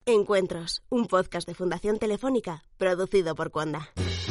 Encuentros, un podcast de Fundación Telefónica, producido por Cuonda.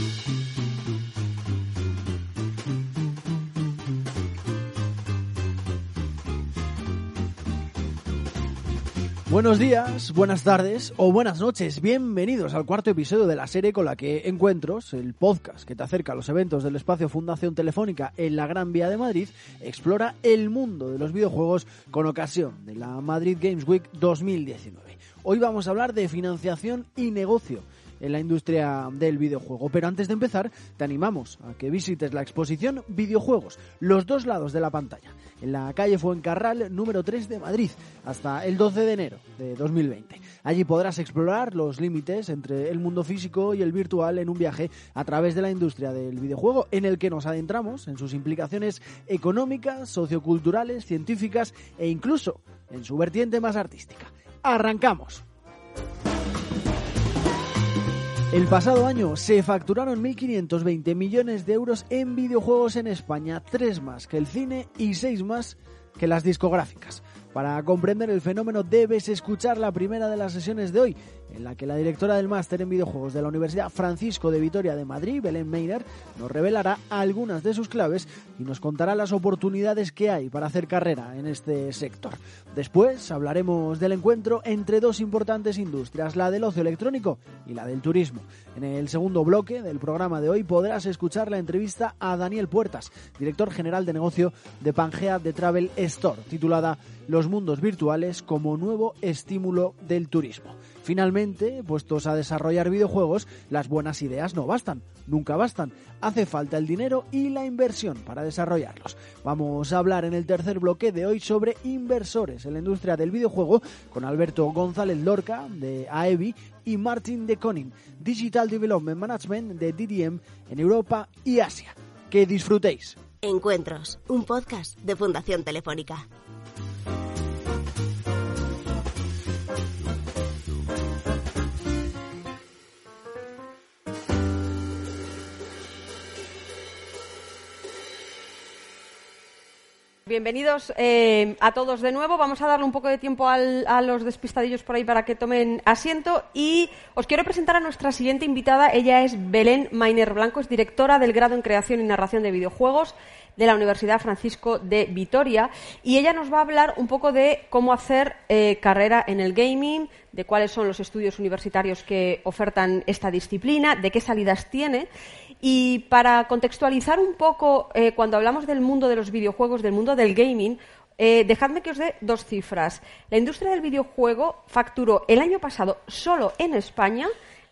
Buenos días, buenas tardes o buenas noches. Bienvenidos al cuarto episodio de la serie con la que Encuentros, el podcast que te acerca a los eventos del espacio Fundación Telefónica en la Gran Vía de Madrid, explora el mundo de los videojuegos con ocasión de la Madrid Games Week 2019. Hoy vamos a hablar de financiación y negocio en la industria del videojuego. Pero antes de empezar, te animamos a que visites la exposición Videojuegos, los dos lados de la pantalla, en la calle Fuencarral número 3 de Madrid, hasta el 12 de enero de 2020. Allí podrás explorar los límites entre el mundo físico y el virtual en un viaje a través de la industria del videojuego, en el que nos adentramos en sus implicaciones económicas, socioculturales, científicas e incluso en su vertiente más artística. ¡Arrancamos! El pasado año se facturaron 1.520 millones de euros en videojuegos en España, 3 más que el cine y 6 más que las discográficas. Para comprender el fenómeno debes escuchar la primera de las sesiones de hoy, en la que la directora del máster en videojuegos de la Universidad Francisco de Vitoria de Madrid, Belén Meiner, nos revelará algunas de sus claves y nos contará las oportunidades que hay para hacer carrera en este sector. Después hablaremos del encuentro entre dos importantes industrias, la del ocio electrónico y la del turismo. En el segundo bloque del programa de hoy podrás escuchar la entrevista a Daniel Puertas, director general de negocio de Pangea de Travel Store, titulada Los mundos virtuales como nuevo estímulo del turismo. Finalmente, puestos a desarrollar videojuegos, las buenas ideas no bastan, nunca bastan. Hace falta el dinero y la inversión para desarrollarlos. Vamos a hablar en el tercer bloque de hoy sobre inversores en la industria del videojuego con Alberto González Lorca de AEBI y Martin de Koning, Digital Development Management de DDM en Europa y Asia. Que disfrutéis. Encuentros, un podcast de Fundación Telefónica. Bienvenidos a todos de nuevo. Vamos a darle un poco de tiempo a los despistadillos por ahí para que tomen asiento y os quiero presentar a nuestra siguiente invitada. Ella es Belén Meiner Blanco, es directora del grado en Creación y Narración de Videojuegos de la Universidad Francisco de Vitoria y ella nos va a hablar un poco de cómo hacer carrera en el gaming, de cuáles son los estudios universitarios que ofertan esta disciplina, de qué salidas tiene. Y para contextualizar un poco, cuando hablamos del mundo de los videojuegos, del mundo del gaming, dejadme que os dé dos cifras. La industria del videojuego facturó el año pasado, solo en España,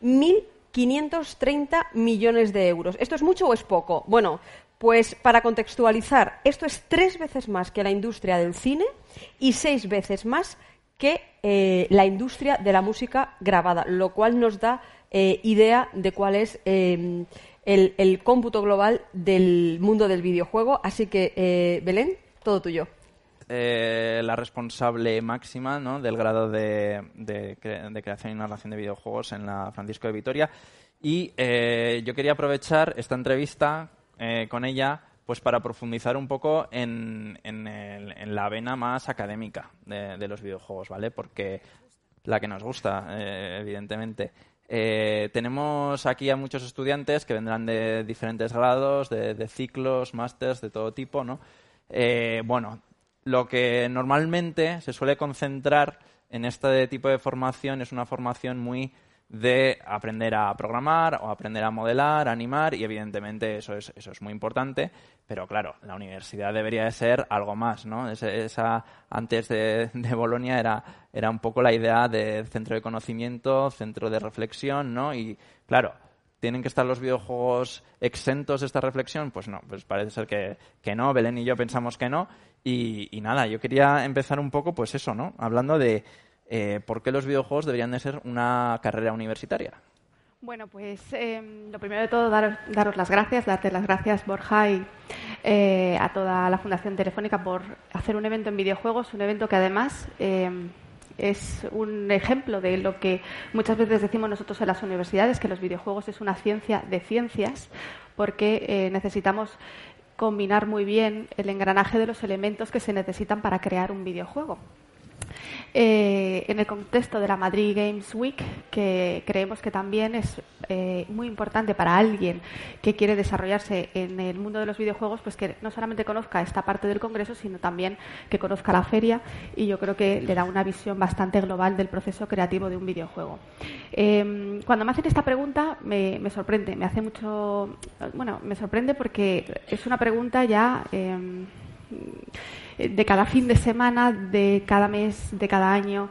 1.530 millones de euros. ¿Esto es mucho o es poco? Bueno, pues para contextualizar, esto es 3 veces más que la industria del cine y 6 veces más que la industria de la música grabada, lo cual nos da idea de cuál es el cómputo global del mundo del videojuego. Así que, Belén, todo tuyo. La responsable máxima, ¿no?, del grado de creación y narración de videojuegos en la Francisco de Vitoria. Y yo quería aprovechar esta entrevista con ella pues para profundizar un poco en la vena más académica de los videojuegos, ¿vale? Porque la que nos gusta, evidentemente. Tenemos aquí a muchos estudiantes que vendrán de diferentes grados, de ciclos, másters, de todo tipo, ¿no? Bueno, lo que normalmente se suele concentrar en este tipo de formación es una formación muy de aprender a programar o aprender a modelar, a animar, y evidentemente eso es muy importante, pero claro, la universidad debería de ser algo más, ¿no? Esa antes de Bolonia era un poco la idea de centro de conocimiento, centro de reflexión, ¿no? Y claro, ¿tienen que estar los videojuegos exentos de esta reflexión? Pues no, pues parece ser que no. Belén y yo pensamos que no. Y nada, yo quería empezar un poco, pues eso, ¿no? Hablando de ¿por qué los videojuegos deberían de ser una carrera universitaria? Bueno, pues lo primero de todo, daros las gracias, darte las gracias, Borja, y a toda la Fundación Telefónica por hacer un evento en videojuegos, un evento que además es un ejemplo de lo que muchas veces decimos nosotros en las universidades, que los videojuegos es una ciencia de ciencias, porque necesitamos combinar muy bien el engranaje de los elementos que se necesitan para crear un videojuego. en el contexto de la Madrid Games Week, que creemos que también es muy importante para alguien que quiere desarrollarse en el mundo de los videojuegos, pues que no solamente conozca esta parte del congreso, sino también que conozca la feria, y yo creo que le da una visión bastante global del proceso creativo de un videojuego. Cuando me hacen esta pregunta me sorprende, me sorprende porque es una pregunta ya de cada fin de semana, de cada mes, de cada año.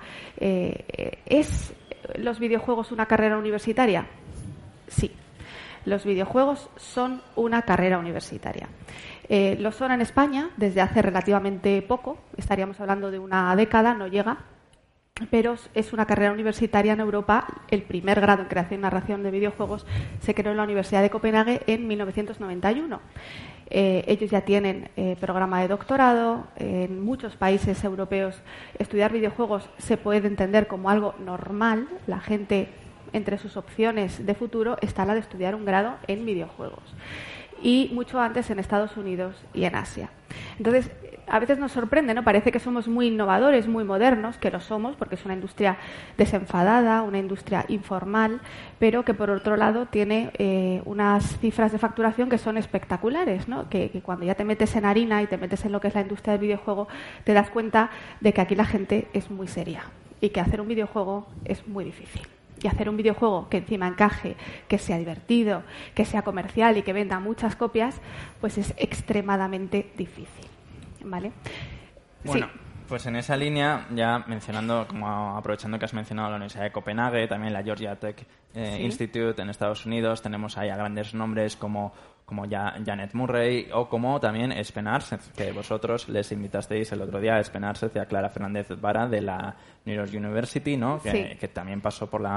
¿Es los videojuegos una carrera universitaria? Sí, los videojuegos son una carrera universitaria. Lo son en España desde hace relativamente poco, estaríamos hablando de una década, no llega, pero es una carrera universitaria en Europa. El primer grado en creación y narración de videojuegos se creó en la Universidad de Copenhague en 1991. Ellos ya tienen programa de doctorado. En muchos países europeos estudiar videojuegos se puede entender como algo normal. La gente, entre sus opciones de futuro está la de estudiar un grado en videojuegos. Y mucho antes en Estados Unidos y en Asia. Entonces, a veces nos sorprende, ¿no? Parece que somos muy innovadores, muy modernos, que lo somos, porque es una industria desenfadada, una industria informal, pero que por otro lado tiene unas cifras de facturación que son espectaculares, ¿no? Que cuando ya te metes en harina y te metes en lo que es la industria del videojuego, te das cuenta de que aquí la gente es muy seria y que hacer un videojuego es muy difícil. Y hacer un videojuego que encima encaje, que sea divertido, que sea comercial y que venda muchas copias, pues es extremadamente difícil. ¿Vale? Bueno, sí. Pues en esa línea, ya mencionando, como aprovechando que has mencionado la Universidad de Copenhague, también la Georgia Tech Institute en Estados Unidos, tenemos ahí a grandes nombres como Janet Murray o como también Espen Arseth, que vosotros les invitasteis el otro día a Espen Arseth y a Clara Fernández Vara de la New York University, ¿no? Que también pasó por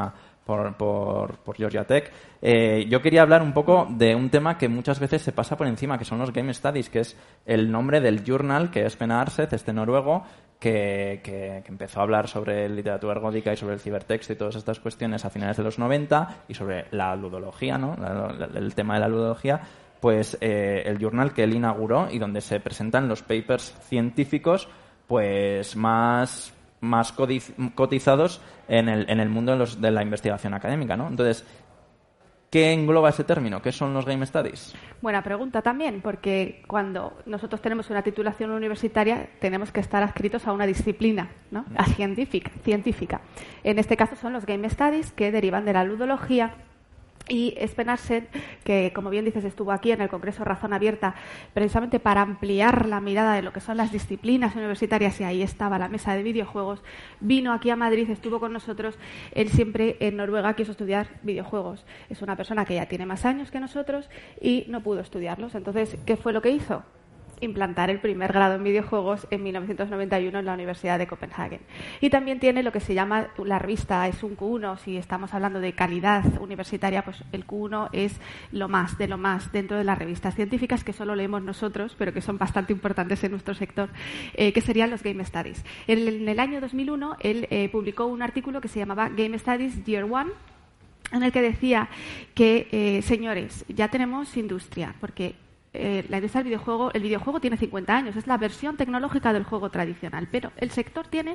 Georgia Tech. Yo quería hablar un poco de un tema que muchas veces se pasa por encima, que son los Game Studies, que es el nombre del journal que Espen Arseth, este noruego, que empezó a hablar sobre literatura ergódica y sobre el cibertexto y todas estas cuestiones a finales de los 90 y sobre la ludología, ¿no? El tema de la ludología, pues el journal que él inauguró y donde se presentan los papers científicos pues más cotizados en el mundo de la investigación académica, ¿no? Entonces, ¿qué engloba ese término? ¿Qué son los Game Studies? Buena pregunta también, porque cuando nosotros tenemos una titulación universitaria tenemos que estar adscritos a una disciplina, ¿no? A científica. En este caso son los Game Studies, que derivan de la ludología. Y Espen Arseth, que como bien dices estuvo aquí en el Congreso Razón Abierta precisamente para ampliar la mirada de lo que son las disciplinas universitarias, y ahí estaba la mesa de videojuegos, vino aquí a Madrid, estuvo con nosotros. Él siempre en Noruega quiso estudiar videojuegos. Es una persona que ya tiene más años que nosotros y no pudo estudiarlos. Entonces, ¿qué fue lo que hizo? Implantar el primer grado en videojuegos en 1991 en la Universidad de Copenhague. Y también tiene lo que se llama, la revista es un Q1, si estamos hablando de calidad universitaria, pues el Q1 es lo más de lo más dentro de las revistas científicas que solo leemos nosotros, pero que son bastante importantes en nuestro sector, que serían los Game Studies. En el año 2001 él publicó un artículo que se llamaba Game Studies Year One, en el que decía que, señores, ya tenemos industria, porque la industria del videojuego, el videojuego tiene 50 años, es la versión tecnológica del juego tradicional, pero el sector tiene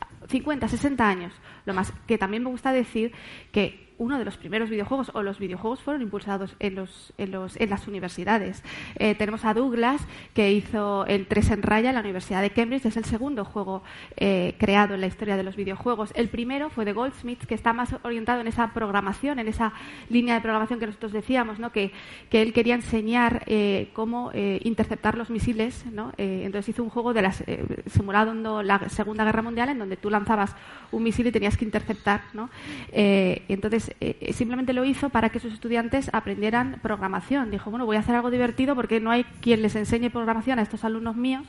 50, 60 años. Lo más que también me gusta decir que uno de los primeros videojuegos, o los videojuegos fueron impulsados en las universidades. Tenemos a Douglas, que hizo el 3 en raya en la Universidad de Cambridge. Es el segundo juego creado en la historia de los videojuegos. El primero fue de Goldsmith, que está más orientado en esa programación, en esa línea de programación que nosotros decíamos, ¿no? Que él quería enseñar cómo interceptar los misiles, ¿no? Entonces hizo un juego simulando la Segunda Guerra Mundial, en donde tú lanzabas un misil y tenías que interceptar, ¿no? Entonces simplemente lo hizo para que sus estudiantes aprendieran programación. Dijo, bueno, voy a hacer algo divertido porque no hay quien les enseñe programación a estos alumnos míos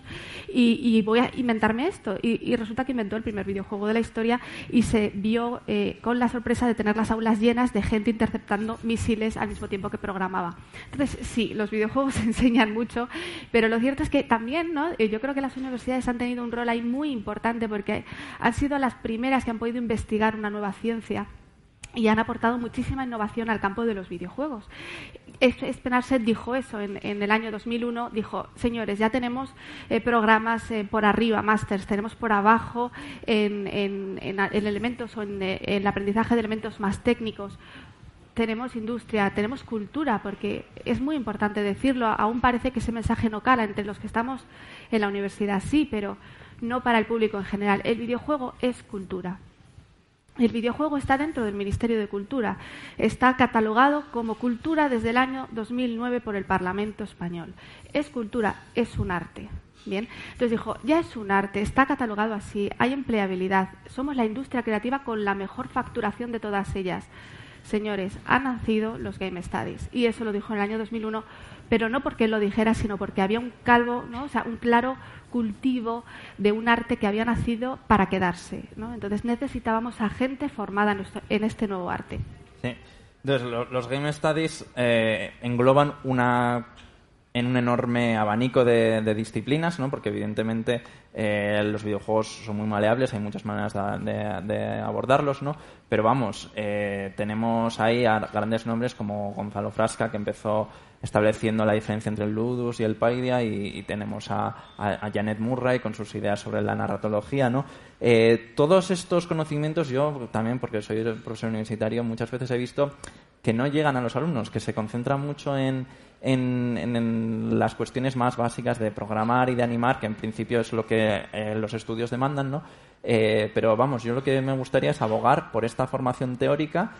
y voy a inventarme esto. Y resulta que inventó el primer videojuego de la historia y se vio con la sorpresa de tener las aulas llenas de gente interceptando misiles al mismo tiempo que programaba. Entonces, sí, los videojuegos enseñan mucho, pero lo cierto es que también, ¿no? Yo creo que las universidades han tenido un rol ahí muy importante porque han sido las primeras que han podido investigar una nueva ciencia y han aportado muchísima innovación al campo de los videojuegos. Spencer dijo eso en el año 2001, dijo, señores, ya tenemos programas por arriba, másters, tenemos por abajo en elementos o en el aprendizaje de elementos más técnicos. Tenemos industria, tenemos cultura, porque es muy importante decirlo, aún parece que ese mensaje no cala entre los que estamos en la universidad, sí, pero no para el público en general. El videojuego es cultura. El videojuego está dentro del Ministerio de Cultura. Está catalogado como cultura desde el año 2009 por el Parlamento español. Es cultura, es un arte. Bien, entonces dijo, ya es un arte, está catalogado así, hay empleabilidad, somos la industria creativa con la mejor facturación de todas ellas. Señores, han nacido los Game Studies. Y eso lo dijo en el año 2001, pero no porque él lo dijera, sino porque había un claro cultivo de un arte que había nacido para quedarse, ¿no? Entonces necesitábamos a gente formada en este nuevo arte. Sí. Entonces, los Game Studies engloban en un enorme abanico de disciplinas, ¿no? Porque evidentemente los videojuegos son muy maleables, hay muchas maneras de abordarlos, ¿no? Pero vamos, tenemos ahí a grandes nombres como Gonzalo Frasca, que empezó estableciendo la diferencia entre el ludus y el paidia, y tenemos a Janet Murray con sus ideas sobre la narratología, ¿no? Todos estos conocimientos, yo también, porque soy profesor universitario, muchas veces he visto que no llegan a los alumnos, que se concentran mucho en las cuestiones más básicas de programar y de animar, que en principio es lo que los estudios demandan, ¿no? Pero vamos, yo lo que me gustaría es abogar por esta formación teórica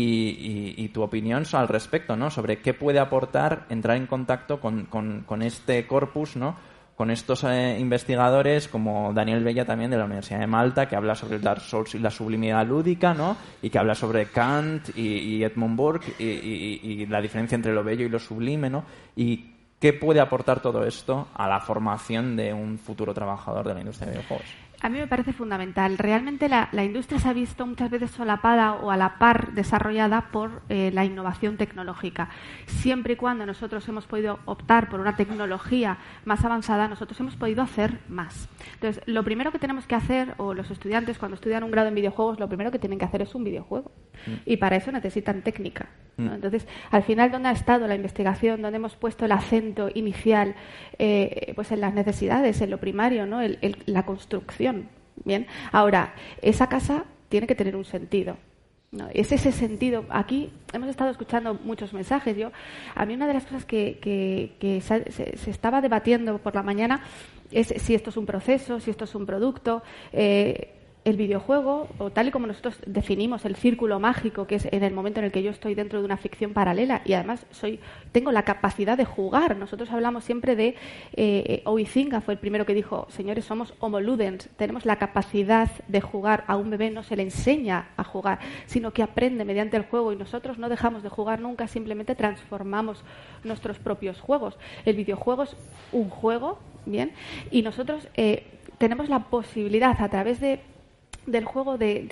y tu opinión al respecto, ¿no? Sobre qué puede aportar entrar en contacto con este corpus, ¿no? Con estos investigadores como Daniel Bella también de la Universidad de Malta, que habla sobre el Dark Souls y la sublimidad lúdica, ¿no? Y que habla sobre Kant y Edmund Burke y la diferencia entre lo bello y lo sublime, ¿no? Y qué puede aportar todo esto a la formación de un futuro trabajador de la industria de videojuegos. A mí me parece fundamental. Realmente la industria se ha visto muchas veces solapada o a la par desarrollada por la innovación tecnológica. Siempre y cuando nosotros hemos podido optar por una tecnología más avanzada, nosotros hemos podido hacer más. Entonces, lo primero que tenemos que hacer, o los estudiantes cuando estudian un grado en videojuegos, lo primero que tienen que hacer es un videojuego. Y para eso necesitan técnica, ¿no? Entonces, al final, ¿dónde ha estado la investigación? ¿Dónde hemos puesto el acento inicial? Pues en las necesidades, en lo primario, ¿no? La construcción. Bien, ahora, esa casa tiene que tener un sentido, ¿no? Es ese sentido. Aquí hemos estado escuchando muchos mensajes. A mí una de las cosas que se estaba debatiendo por la mañana es si esto es un proceso, si esto es un producto. El videojuego, o tal y como nosotros definimos el círculo mágico, que es en el momento en el que yo estoy dentro de una ficción paralela y además tengo la capacidad de jugar. Nosotros hablamos siempre de Huizinga fue el primero que dijo, señores, somos homo ludens, tenemos la capacidad de jugar. A un bebé no se le enseña a jugar, sino que aprende mediante el juego, y nosotros no dejamos de jugar nunca, simplemente transformamos nuestros propios juegos. El videojuego es un juego, bien, y nosotros tenemos la posibilidad a través del juego de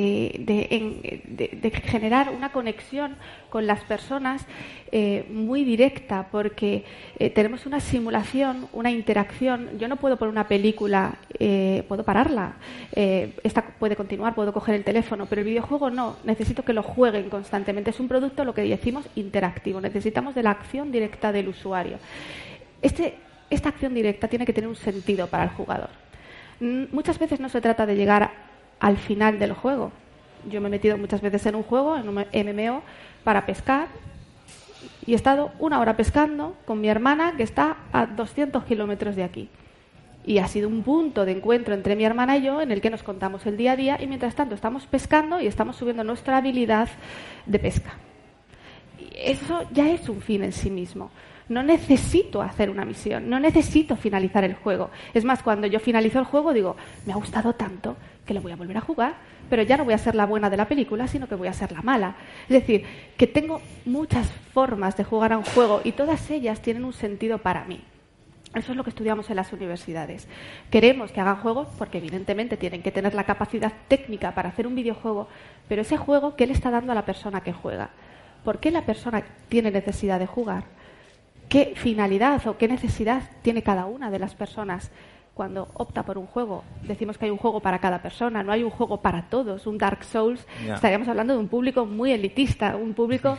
generar una conexión con las personas muy directa, porque tenemos una simulación, una interacción. Yo no puedo poner una película, puedo pararla, esta puede continuar, puedo coger el teléfono, pero el videojuego no, necesito que lo jueguen constantemente. Es un producto, lo que decimos, interactivo. Necesitamos de la acción directa del usuario. Esta acción directa tiene que tener un sentido para el jugador. Muchas veces no se trata de llegar al final del juego. Yo me he metido muchas veces en un juego, en un MMO, para pescar, y he estado 1 hora pescando con mi hermana, que está a 200 kilómetros de aquí. Y ha sido un punto de encuentro entre mi hermana y yo, en el que nos contamos el día a día, y mientras tanto estamos pescando y estamos subiendo nuestra habilidad de pesca. Y eso ya es un fin en sí mismo. No necesito hacer una misión, no necesito finalizar el juego. Es más, cuando yo finalizo el juego digo, me ha gustado tanto que lo voy a volver a jugar, pero ya no voy a ser la buena de la película, sino que voy a ser la mala. Es decir, que tengo muchas formas de jugar a un juego y todas ellas tienen un sentido para mí. Eso es lo que estudiamos en las universidades. Queremos que hagan juegos porque evidentemente tienen que tener la capacidad técnica para hacer un videojuego, pero ese juego, ¿qué le está dando a la persona que juega? ¿Por qué la persona tiene necesidad de jugar? ¿Qué finalidad o qué necesidad tiene cada una de las personas cuando opta por un juego? Decimos que hay un juego para cada persona, no hay un juego para todos. Un Dark Souls, estaríamos hablando de un público muy elitista, un público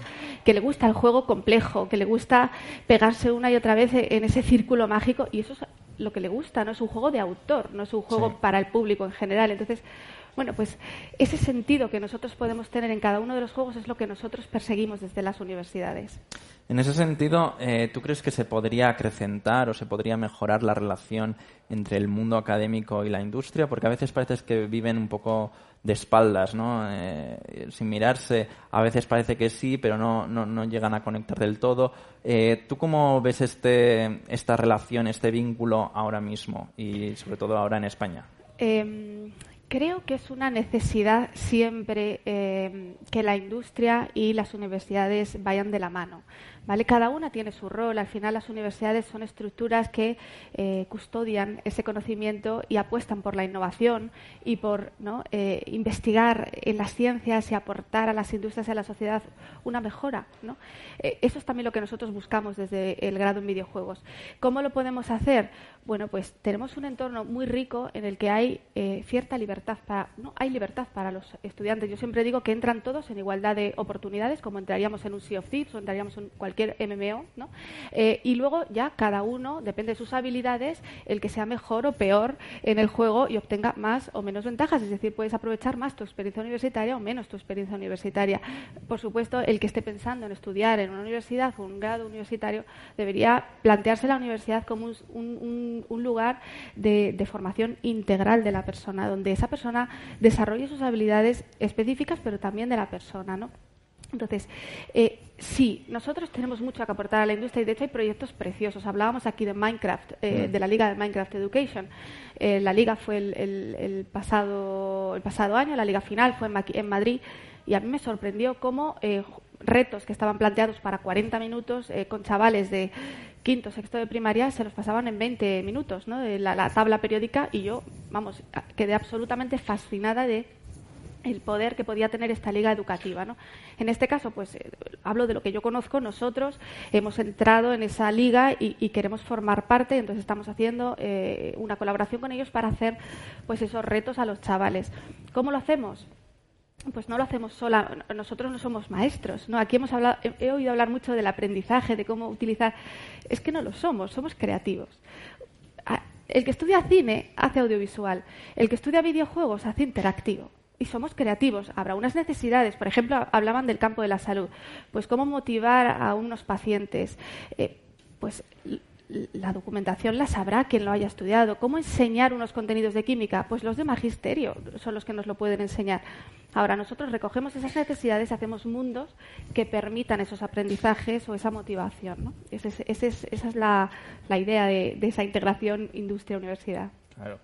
que le gusta el juego complejo, que le gusta pegarse una y otra vez en ese círculo mágico, y eso es lo que le gusta, no es un juego de autor, no es un juego para el público en general. Entonces, bueno, pues ese sentido que nosotros podemos tener en cada uno de los juegos es lo que nosotros perseguimos desde las universidades. En ese sentido, ¿tú crees que se podría acrecentar o se podría mejorar la relación entre el mundo académico y la industria? Porque a veces parece que viven un poco de espaldas, ¿no? Sin mirarse, a veces parece que sí, pero no llegan a conectar del todo. ¿Tú cómo ves esta relación, este vínculo ahora mismo y sobre todo ahora en España? Creo que es una necesidad siempre que la industria y las universidades vayan de la mano, ¿vale? Cada una tiene su rol. Al final, las universidades son estructuras que custodian ese conocimiento y apuestan por la innovación y por, ¿no?, investigar en las ciencias y aportar a las industrias y a la sociedad una mejora, ¿no? Eso es también lo que nosotros buscamos desde el grado en videojuegos. ¿Cómo lo podemos hacer? Bueno, pues tenemos un entorno muy rico en el que hay cierta libertad hay libertad para los estudiantes. Yo siempre digo que entran todos en igualdad de oportunidades, como entraríamos en un Sea of Thieves o entraríamos en cualquier MMO, ¿no? Y luego ya cada uno, depende de sus habilidades, el que sea mejor o peor en el juego y obtenga más o menos ventajas. Es decir, puedes aprovechar más tu experiencia universitaria o menos tu experiencia universitaria. Por supuesto, el que esté pensando en estudiar en una universidad o un grado universitario debería plantearse la universidad como un lugar de formación integral de la persona, donde esa persona desarrolle sus habilidades específicas, pero también de la persona, ¿no? Entonces, sí, nosotros tenemos mucho que aportar a la industria y de hecho hay proyectos preciosos. Hablábamos aquí de Minecraft, de la Liga de Minecraft Education. La liga fue el pasado año, la liga final fue en Madrid, y a mí me sorprendió cómo retos que estaban planteados para 40 minutos con chavales de quinto, sexto de primaria se los pasaban en 20 minutos, ¿no? De la tabla periódica, y yo, quedé absolutamente fascinada de el poder que podía tener esta liga educativa, ¿no? En este caso, pues hablo de lo que yo conozco. Nosotros hemos entrado en esa liga y queremos formar parte, entonces estamos haciendo una colaboración con ellos para hacer pues esos retos a los chavales. ¿Cómo lo hacemos? Pues no lo hacemos sola, nosotros no somos maestros, ¿no? Aquí he oído hablar mucho del aprendizaje, de cómo utilizar. Es que no lo somos creativos. El que estudia cine hace audiovisual, el que estudia videojuegos hace interactivo. Y somos creativos. Habrá unas necesidades. Por ejemplo, hablaban del campo de la salud. Pues cómo motivar a unos pacientes. Pues la documentación la sabrá quien lo haya estudiado. ¿Cómo enseñar unos contenidos de química? Pues los de magisterio son los que nos lo pueden enseñar. Ahora, nosotros recogemos esas necesidades y hacemos mundos que permitan esos aprendizajes o esa motivación, ¿no? Esa es la idea de esa integración industria-universidad. Claro.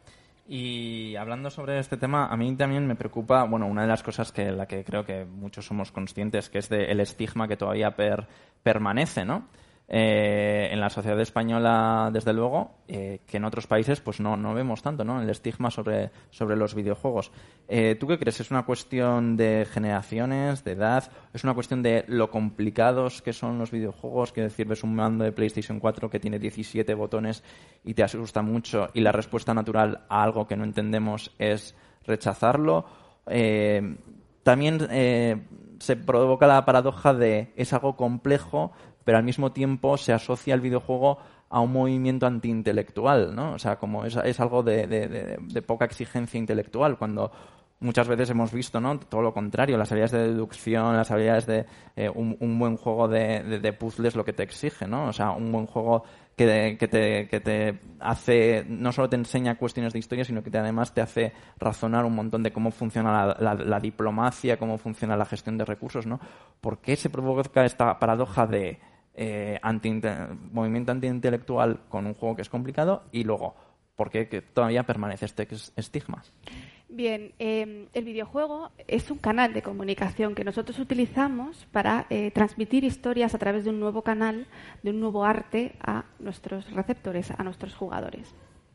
Y hablando sobre este tema, a mí también me preocupa, bueno, una de las cosas la que creo que muchos somos conscientes, que es el estigma que todavía permanece, ¿no? En la sociedad española, desde luego, que en otros países pues no vemos tanto, ¿no? El estigma sobre los videojuegos. ¿Tú qué crees? ¿Es una cuestión de generaciones, de edad? ¿Es una cuestión de lo complicados que son los videojuegos? Que decir, ves un mando de PlayStation 4 que tiene 17 botones y te asusta mucho y la respuesta natural a algo que no entendemos es rechazarlo. También se provoca la paradoja de es algo complejo, pero al mismo tiempo se asocia el videojuego a un movimiento antiintelectual, ¿no? O sea, como es algo de poca exigencia intelectual, cuando muchas veces hemos visto, ¿no?, todo lo contrario, las habilidades de deducción, las habilidades de un buen juego de puzzles, lo que te exige, ¿no? O sea, un buen juego que te hace, no solo te enseña cuestiones de historia, sino que además te hace razonar un montón de cómo funciona la diplomacia, cómo funciona la gestión de recursos, ¿no? ¿Por qué se provoca esta paradoja de movimiento antiintelectual con un juego que es complicado y luego por qué todavía permanece este estigma? Bien, el videojuego es un canal de comunicación que nosotros utilizamos para transmitir historias a través de un nuevo canal, de un nuevo arte a nuestros receptores, a nuestros jugadores.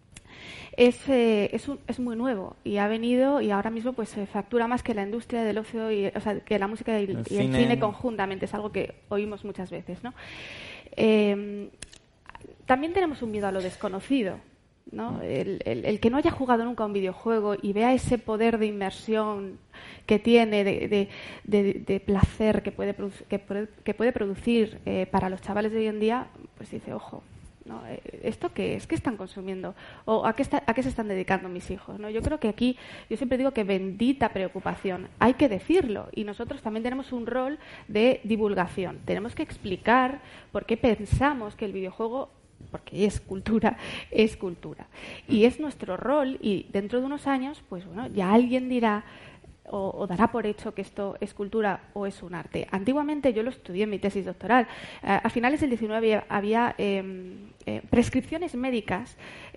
Es muy nuevo y ha venido y ahora mismo pues se factura más que la industria del ocio o sea, que la música y el cine conjuntamente. Es algo que oímos muchas veces, ¿no? También tenemos un miedo a lo desconocido. ¿no? El que no haya jugado nunca a un videojuego y vea ese poder de inmersión que tiene, de placer que puede producir para los chavales de hoy en día, pues dice, ojo, ¿no? ¿Esto qué es? ¿Qué están consumiendo? ¿O a qué se están dedicando mis hijos? ¿No? Yo creo que aquí, yo siempre digo que bendita preocupación. Hay que decirlo. Y nosotros también tenemos un rol de divulgación. Tenemos que explicar por qué pensamos que el videojuego, porque es cultura. Y es nuestro rol, y dentro de unos años, pues bueno, ya alguien dirá o dará por hecho que esto es cultura o es un arte. Antiguamente yo lo estudié en mi tesis doctoral. A finales del XIX había prescripciones médicas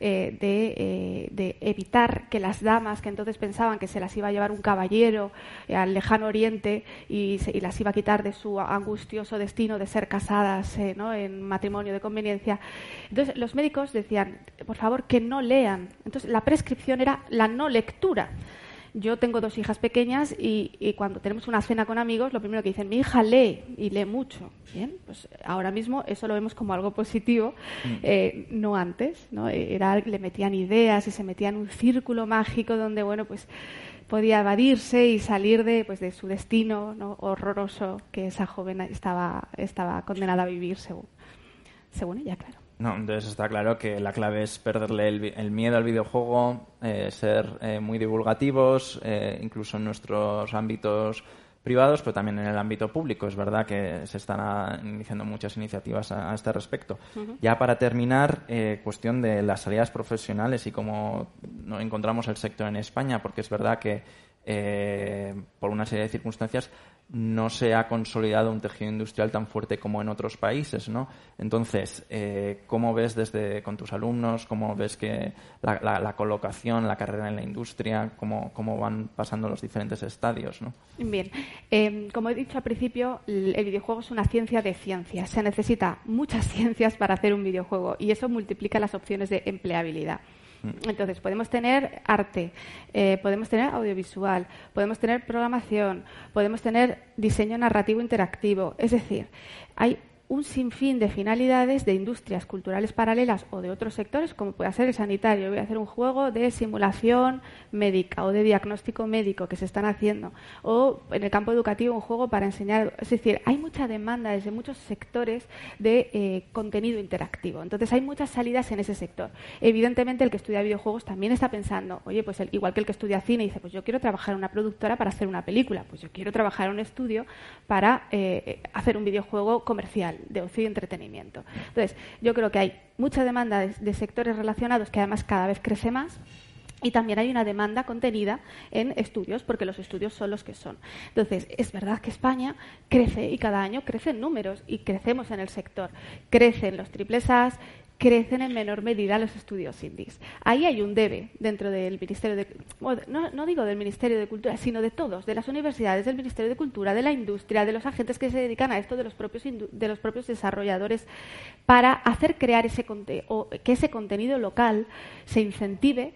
de evitar que las damas, que entonces pensaban que se las iba a llevar un caballero al lejano oriente y las iba a quitar de su angustioso destino de ser casadas, ¿no? en matrimonio de conveniencia. Entonces los médicos decían, por favor, que no lean. Entonces la prescripción era la no lectura. Yo tengo 2 hijas pequeñas y cuando tenemos una cena con amigos, lo primero que dicen, mi hija lee y lee mucho. Bien, pues ahora mismo eso lo vemos como algo positivo, no antes, ¿no? Le metían ideas y se metía en un círculo mágico donde, bueno, pues podía evadirse y salir de su destino, ¿no? horroroso que esa joven estaba condenada a vivir según ella, claro. No, entonces está claro que la clave es perderle el miedo al videojuego, ser muy divulgativos, incluso en nuestros ámbitos privados, pero también en el ámbito público. Es verdad que se están iniciando muchas iniciativas a este respecto. Uh-huh. Ya para terminar, cuestión de las salidas profesionales y cómo encontramos el sector en España, porque es verdad que por una serie de circunstancias no se ha consolidado un tejido industrial tan fuerte como en otros países, ¿no? Entonces, ¿cómo ves con tus alumnos, cómo ves que la colocación, la carrera en la industria, cómo van pasando los diferentes estadios, ¿no? Bien, como he dicho al principio, el videojuego es una ciencia de ciencias. Se necesita muchas ciencias para hacer un videojuego y eso multiplica las opciones de empleabilidad. Entonces, podemos tener arte, podemos tener audiovisual, podemos tener programación, podemos tener diseño narrativo interactivo. Es decir, hay un sinfín de finalidades de industrias culturales paralelas o de otros sectores, como puede ser el sanitario. Voy a hacer un juego de simulación médica o de diagnóstico médico que se están haciendo. O en el campo educativo un juego para enseñar. Es decir, hay mucha demanda desde muchos sectores de contenido interactivo. Entonces hay muchas salidas en ese sector. Evidentemente el que estudia videojuegos también está pensando, oye, pues igual que el que estudia cine dice, pues yo quiero trabajar en una productora para hacer una película, pues yo quiero trabajar en un estudio para hacer un videojuego comercial de ocio y entretenimiento. Entonces, yo creo que hay mucha demanda de sectores relacionados que además cada vez crece más. Y también hay una demanda contenida en estudios, porque los estudios son los que son. Entonces, es verdad que España crece y cada año crecen números y crecemos en el sector. Crecen los triples A's, crecen en menor medida los estudios indies. Ahí hay un debe dentro del Ministerio de... No digo del Ministerio de Cultura, sino de todos, de las universidades, del Ministerio de Cultura, de la industria, de los agentes que se dedican a esto, de los propios desarrolladores, para hacer crear que ese contenido local se incentive.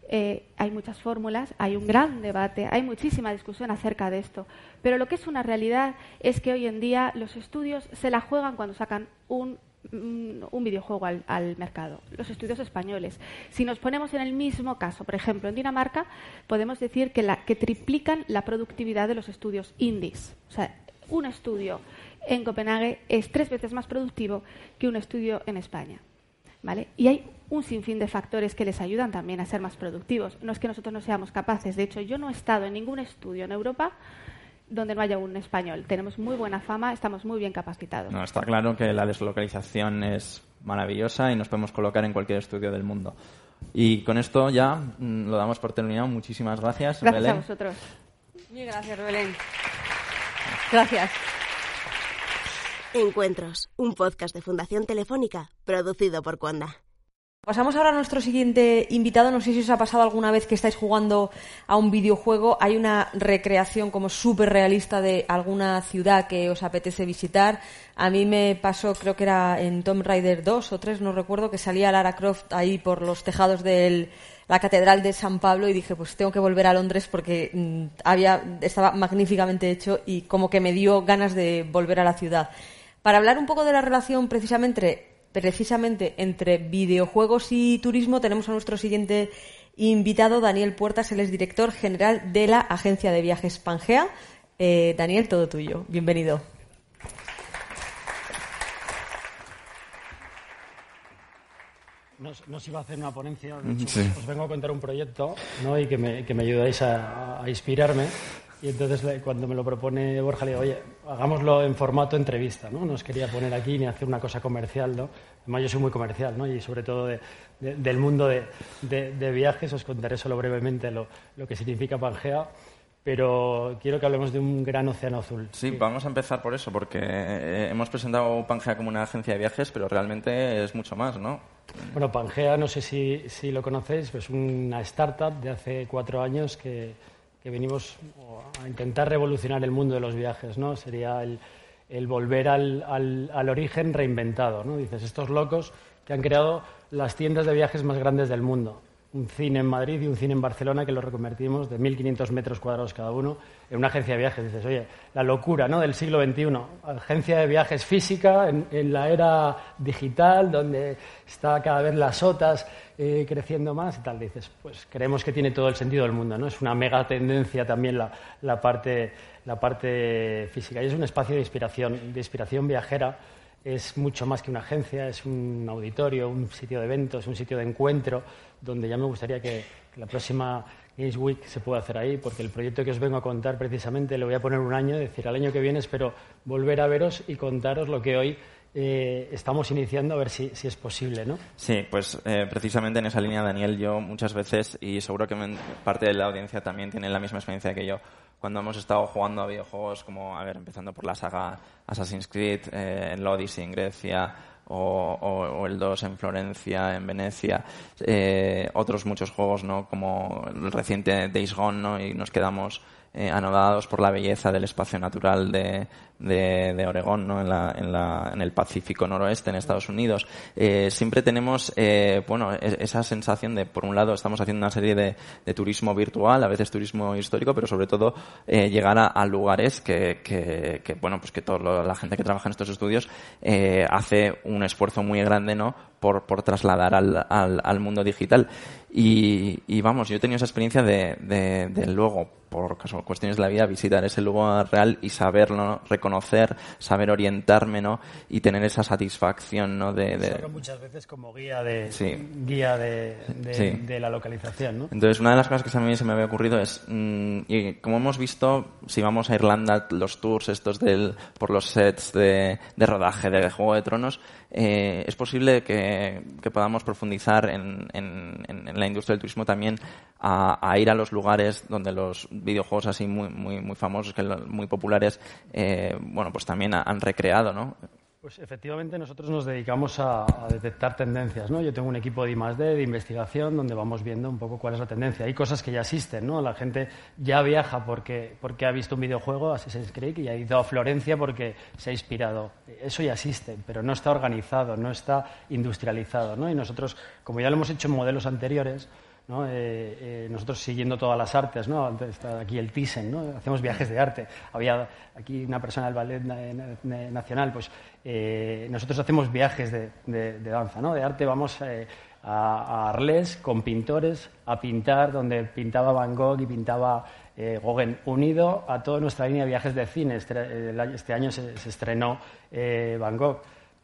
Hay muchas fórmulas, hay un gran debate, hay muchísima discusión acerca de esto, pero lo que es una realidad es que hoy en día los estudios se la juegan cuando sacan un videojuego al mercado, los estudios españoles. Si nos ponemos en el mismo caso, por ejemplo, en Dinamarca, podemos decir que triplican la productividad de los estudios indies. O sea, un estudio en Copenhague es 3 veces más productivo que un estudio en España. ¿Vale? Y hay un sinfín de factores que les ayudan también a ser más productivos. No es que nosotros no seamos capaces. De hecho, yo no he estado en ningún estudio en Europa donde no haya un español. Tenemos muy buena fama, estamos muy bien capacitados. No, está claro que la deslocalización es maravillosa y nos podemos colocar en cualquier estudio del mundo. Y con esto ya lo damos por terminado. Muchísimas gracias, Belén. Gracias a vosotros. Muy gracias, Belén. Gracias. Encuentros, un podcast de Fundación Telefónica, producido por Conda. Pasamos ahora a nuestro siguiente invitado. No sé si os ha pasado alguna vez que estáis jugando a un videojuego. Hay una recreación como súper realista de alguna ciudad que os apetece visitar. A mí me pasó, creo que era en Tomb Raider 2 o 3, no recuerdo, que salía Lara Croft ahí por los tejados de la Catedral de San Pablo y dije, pues tengo que volver a Londres porque estaba magníficamente hecho y como que me dio ganas de volver a la ciudad. Para hablar un poco de la relación precisamente precisamente entre videojuegos y turismo, tenemos a nuestro siguiente invitado, Daniel Puertas. Él es director general de la agencia de viajes Pangea. Daniel, todo tuyo. Bienvenido. Nos iba a hacer una ponencia, de hecho, sí. Os vengo a contar un proyecto, ¿no? Y que me ayudáis a inspirarme. Y entonces cuando me lo propone Borja, le digo, oye, hagámoslo en formato entrevista, ¿no? No os quería poner aquí ni hacer una cosa comercial, ¿no? Además yo soy muy comercial, ¿no? Y sobre todo del mundo de viajes, os contaré solo brevemente lo que significa Pangea. Pero quiero que hablemos de un gran océano azul. Sí, vamos a empezar por eso, porque hemos presentado Pangea como una agencia de viajes, pero realmente es mucho más, ¿no? Bueno, Pangea, no sé si lo conocéis, pues es una startup de hace 4 años que venimos a intentar revolucionar el mundo de los viajes, ¿no? Sería el volver al origen reinventado, ¿no? Dices, estos locos que han creado las tiendas de viajes más grandes del mundo. Un cine en Madrid y un cine en Barcelona que lo reconvertimos de 1.500 metros cuadrados cada uno en una agencia de viajes. Dices, oye, la locura, ¿no?, del siglo XXI. Agencia de viajes física en la era digital, donde está cada vez las OTAs creciendo más y tal. Dices, pues creemos que tiene todo el sentido del mundo, ¿no? Es una mega tendencia también la parte física. Y es un espacio de inspiración viajera. Es mucho más que una agencia, es un auditorio, un sitio de eventos, un sitio de encuentro, donde ya me gustaría que la próxima Games Week se pueda hacer ahí, porque el proyecto que os vengo a contar precisamente le voy a poner un año, es decir, al año que viene espero volver a veros y contaros lo que hoy estamos iniciando, a ver si es posible, ¿no? Sí, pues precisamente en esa línea, Daniel, yo muchas veces, y seguro que parte de la audiencia también tiene la misma experiencia que yo, cuando hemos estado jugando a videojuegos como, empezando por la saga Assassin's Creed, en Odyssey en Grecia, o el 2 en Florencia, en Venecia, otros muchos juegos, ¿no?, como el reciente Days Gone, ¿no?, y nos quedamos anodados por la belleza del espacio natural de Oregón, ¿no?, en el Pacífico Noroeste, en Estados Unidos. Siempre tenemos esa sensación de, por un lado, estamos haciendo una serie de turismo virtual, a veces turismo histórico, pero sobre todo llegar a lugares que toda la gente que trabaja en estos estudios hace un esfuerzo muy grande, ¿no?, por trasladar al mundo digital. Y vamos, yo he tenido esa experiencia de luego, por cuestiones de la vida, visitar ese lugar real y saberlo, ¿no?, reconocer, saber orientarme, ¿no?, y tener esa satisfacción, ¿no?, Usarlo muchas veces como guía de la localización, ¿no? Entonces, una de las cosas que a mí se me había ocurrido es, y como hemos visto, si vamos a Irlanda, los tours estos por los sets de rodaje de Juego de Tronos, es posible que podamos profundizar en la industria del turismo también a ir a los lugares donde los videojuegos así muy famosos, muy populares, pues también han recreado, ¿no? Pues efectivamente nosotros nos dedicamos a detectar tendencias, ¿no? Yo tengo un equipo de I+D, de investigación, donde vamos viendo un poco cuál es la tendencia. Hay cosas que ya existen, ¿no? La gente ya viaja porque ha visto un videojuego, Assassin's Creed, y ha ido a Florencia porque se ha inspirado. Eso ya existe, pero no está organizado, no está industrializado, ¿no? Y nosotros, como ya lo hemos hecho en modelos anteriores, ¿no? Nosotros siguiendo todas las artes, ¿no? Está aquí el Thyssen, ¿no? Hacemos viajes de arte. Había aquí una persona del Ballet Nacional, pues nosotros hacemos viajes de danza, ¿no? De arte. Vamos a Arles con pintores a pintar donde pintaba Van Gogh y pintaba Gauguin, unido a toda nuestra línea de viajes de cine. Este año se estrenó Van Gogh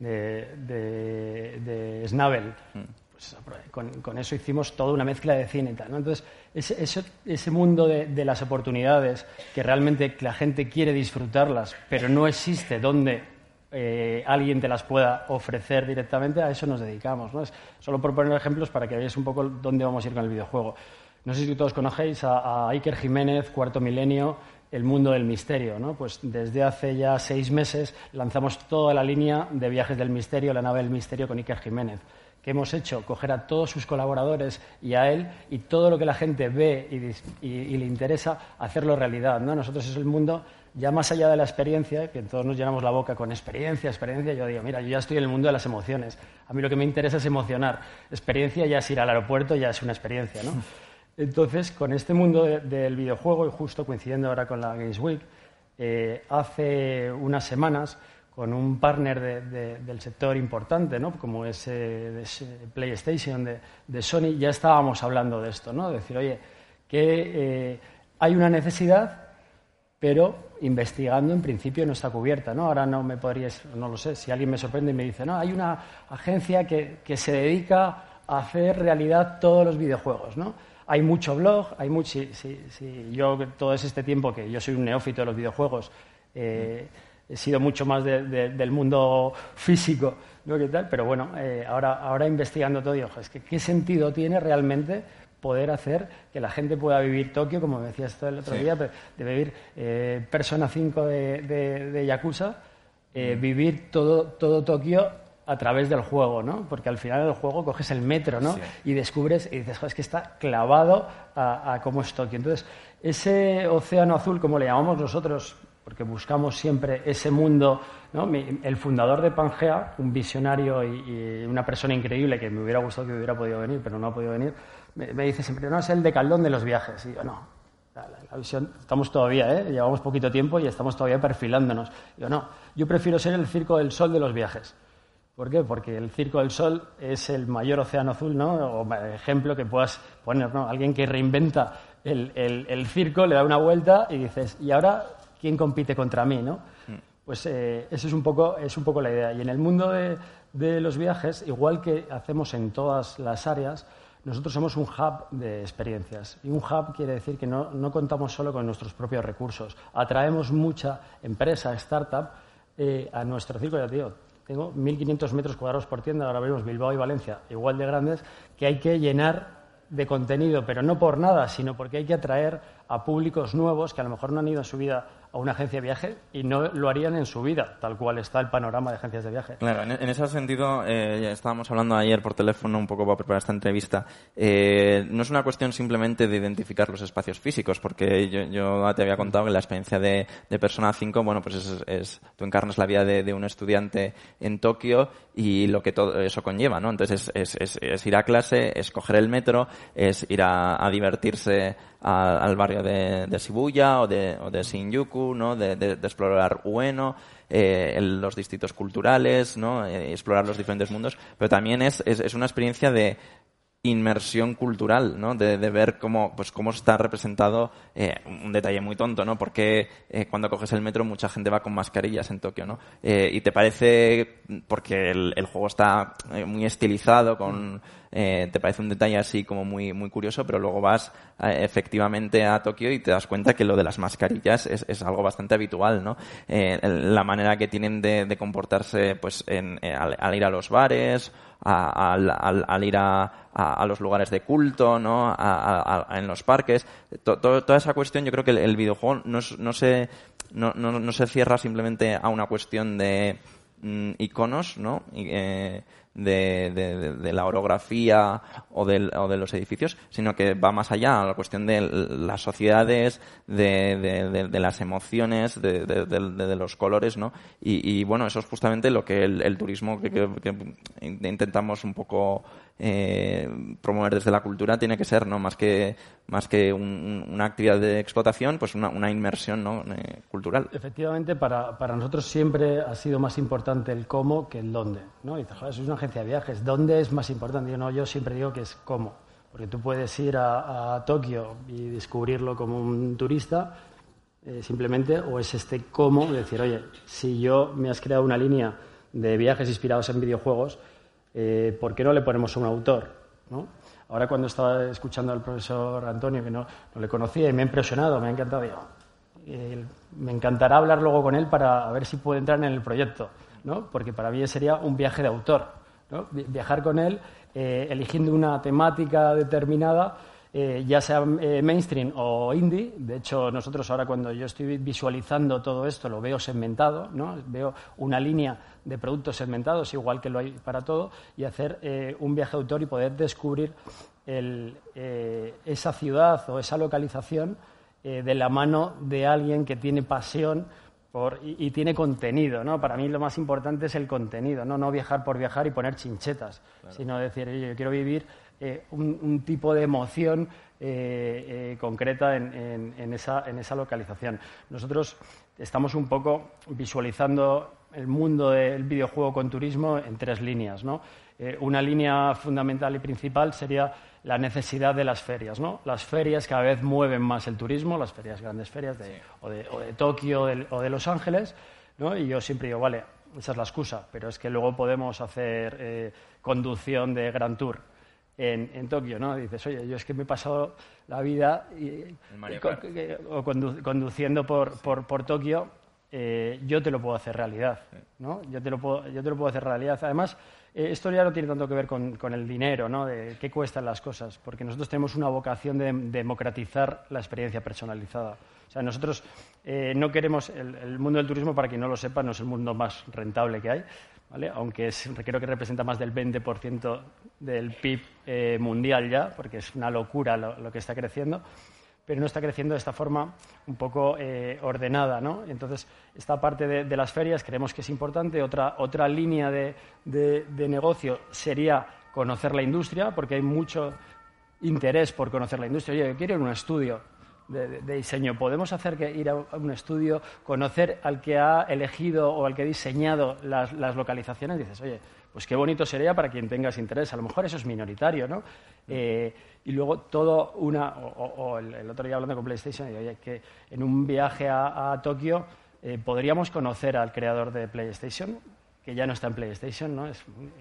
de Schnabel. Con eso hicimos toda una mezcla de cine y tal, ¿no? Entonces, ese mundo de las oportunidades que realmente la gente quiere disfrutarlas, pero no existe donde alguien te las pueda ofrecer directamente, a eso nos dedicamos, ¿no? Solo por poner ejemplos para que veáis un poco dónde vamos a ir con el videojuego. No sé si todos conocéis a Iker Jiménez, Cuarto Milenio, el mundo del misterio, ¿no? Pues desde hace ya 6 meses lanzamos toda la línea de viajes del misterio, la nave del misterio con Iker Jiménez. ¿Qué hemos hecho? Coger a todos sus colaboradores y a él, y todo lo que la gente ve y le interesa, hacerlo realidad, ¿no? Nosotros es el mundo ya más allá de la experiencia, que todos nos llenamos la boca con experiencia. Yo digo, mira, yo ya estoy en el mundo de las emociones. A mí lo que me interesa es emocionar. Experiencia ya es ir al aeropuerto, ya es una experiencia, ¿no? Entonces, con este mundo del videojuego, y justo coincidiendo ahora con la Games Week, hace unas semanas con un partner del sector importante, ¿no? Como es PlayStation de Sony, ya estábamos hablando de esto, ¿no? De decir, oye, que hay una necesidad, pero investigando en principio no está cubierta, ¿no? Ahora no lo sé, si alguien me sorprende y me dice, no, hay una agencia que se dedica a hacer realidad todos los videojuegos, ¿no? Hay mucho blog, hay mucho... Si yo todo este tiempo que yo soy un neófito de los videojuegos, he sido mucho más del mundo físico, ¿no? ¿Qué tal? Pero bueno, ahora investigando todo, digo, es que ¿qué sentido tiene realmente poder hacer que la gente pueda vivir Tokio, como me decías tú el otro día, de vivir Persona 5 de Yakuza, vivir todo Tokio a través del juego, ¿no? Porque al final del juego coges el metro, ¿no? Sí. Y descubres y dices, joder, es que está clavado a cómo es Tokio. Entonces, ese océano azul, como le llamamos nosotros, porque buscamos siempre ese mundo, ¿no? El fundador de Pangea, un visionario y una persona increíble que me hubiera gustado que hubiera podido venir, pero no ha podido venir, me dice siempre, no, es el decaldón de los viajes. Y yo, no, la visión, estamos todavía, llevamos poquito tiempo y estamos todavía perfilándonos. Y yo, no, yo prefiero ser el Circo del Sol de los viajes. ¿Por qué? Porque el Circo del Sol es el mayor océano azul, ¿no? O ejemplo que puedas poner, ¿no? Alguien que reinventa el circo, le da una vuelta y dices, ¿y ahora quién compite contra mí, no? Pues eso es un poco la idea. Y en el mundo de los viajes, igual que hacemos en todas las áreas, nosotros somos un hub de experiencias. Y un hub quiere decir que no contamos solo con nuestros propios recursos. Atraemos mucha empresa, startup, a nuestro circo. Ya te digo, tengo 1.500 metros cuadrados por tienda, ahora vemos Bilbao y Valencia, igual de grandes, que hay que llenar de contenido, pero no por nada, sino porque hay que atraer a públicos nuevos que a lo mejor no han ido en su vida a una agencia de viaje y no lo harían en su vida, tal cual está el panorama de agencias de viaje. Claro, en ese sentido, ya estábamos hablando ayer por teléfono un poco para preparar esta entrevista. No es una cuestión simplemente de identificar los espacios físicos, porque yo te había contado que la experiencia de Persona 5, bueno, pues tú encarnas la vida de un estudiante en Tokio y lo que todo eso conlleva, ¿no? Entonces es ir a clase, es coger el metro, es ir a divertirse al barrio de Shibuya o de Shinjuku, ¿no? De explorar Ueno, los distritos culturales, ¿no? Explorar los diferentes mundos, pero también es una experiencia de inmersión cultural, ¿no? De ver cómo está representado, un detalle muy tonto, ¿no? Porque cuando coges el metro mucha gente va con mascarillas en Tokio, ¿no? Y te parece, porque el juego está muy estilizado, te parece un detalle así como muy, muy curioso, pero luego vas efectivamente a Tokio y te das cuenta que lo de las mascarillas es algo bastante habitual, ¿no? La manera que tienen de comportarse, pues, al ir a los bares, al ir a los lugares de culto, ¿no? En los parques, toda esa cuestión. Yo creo que el videojuego no se cierra simplemente a una cuestión de iconos, ¿no? De la orografía o de los edificios, sino que va más allá, a la cuestión de las sociedades, de las emociones, de los colores, ¿no? Y bueno, eso es justamente lo que el turismo que intentamos un poco promover desde la cultura tiene que ser, ¿no? Más que una actividad de explotación, pues una inmersión, ¿no? Cultural. Efectivamente, para nosotros siempre ha sido más importante el cómo que el dónde, ¿no? Y dices, joder, sois una agencia de viajes, ¿dónde es más importante? Yo siempre digo que es cómo, porque tú puedes ir a Tokio y descubrirlo como un turista, simplemente, o es este cómo, de decir, oye, si me has creado una línea de viajes inspirados en videojuegos, ¿por qué no le ponemos un autor, ¿no? Ahora, cuando estaba escuchando al profesor Antonio, que no le conocía y me ha impresionado, me ha encantado, me encantará hablar luego con él para ver si puede entrar en el proyecto, ¿no? Porque para mí sería un viaje de autor, ¿no? Viajar con él, eligiendo una temática determinada, ya sea mainstream o indie. De hecho, nosotros ahora, cuando yo estoy visualizando todo esto, lo veo segmentado, ¿no? Veo una línea de productos segmentados, igual que lo hay para todo, y hacer un viaje de autor y poder descubrir esa ciudad o esa localización de la mano de alguien que tiene pasión y tiene contenido, ¿no? Para mí lo más importante es el contenido, no viajar por viajar y poner chinchetas, claro, sino decir, oye, yo quiero vivir un tipo de emoción concreta en esa localización. Nosotros estamos un poco visualizando el mundo del videojuego con turismo en 3 líneas, ¿no? Una línea fundamental y principal sería la necesidad de las ferias, ¿no? Las ferias cada vez mueven más el turismo, las ferias, grandes ferias o de Tokio o de Los Ángeles, ¿no? Y yo siempre digo, vale, esa es la excusa, pero es que luego podemos hacer conducción de Grand Tour en Tokio, ¿no? Dices, oye, yo es que me he pasado la vida conduciendo por Tokio. Yo te lo puedo hacer realidad, ¿no? Yo te lo puedo hacer realidad. Además, esto ya no tiene tanto que ver con el dinero, ¿no? De qué cuestan las cosas, porque nosotros tenemos una vocación de democratizar la experiencia personalizada. O sea, nosotros no queremos... El mundo del turismo, para quien no lo sepa, no es el mundo más rentable que hay, ¿vale? Aunque creo que representa más del 20% del PIB mundial ya, porque es una locura lo que está creciendo, pero no está creciendo de esta forma un poco ordenada, ¿no? Entonces, esta parte de las ferias creemos que es importante. Otra línea de negocio sería conocer la industria, porque hay mucho interés por conocer la industria. Oye, yo quiero ir a un estudio de diseño. ¿Podemos hacer que ir a un estudio, conocer al que ha elegido o al que ha diseñado las localizaciones? Dices, oye, pues qué bonito sería para quien tenga ese interés. A lo mejor eso es minoritario, ¿no? Y luego todo el otro día hablando con PlayStation, digo, oye, que en un viaje a Tokio podríamos conocer al creador de PlayStation, que ya no está en PlayStation, ¿no?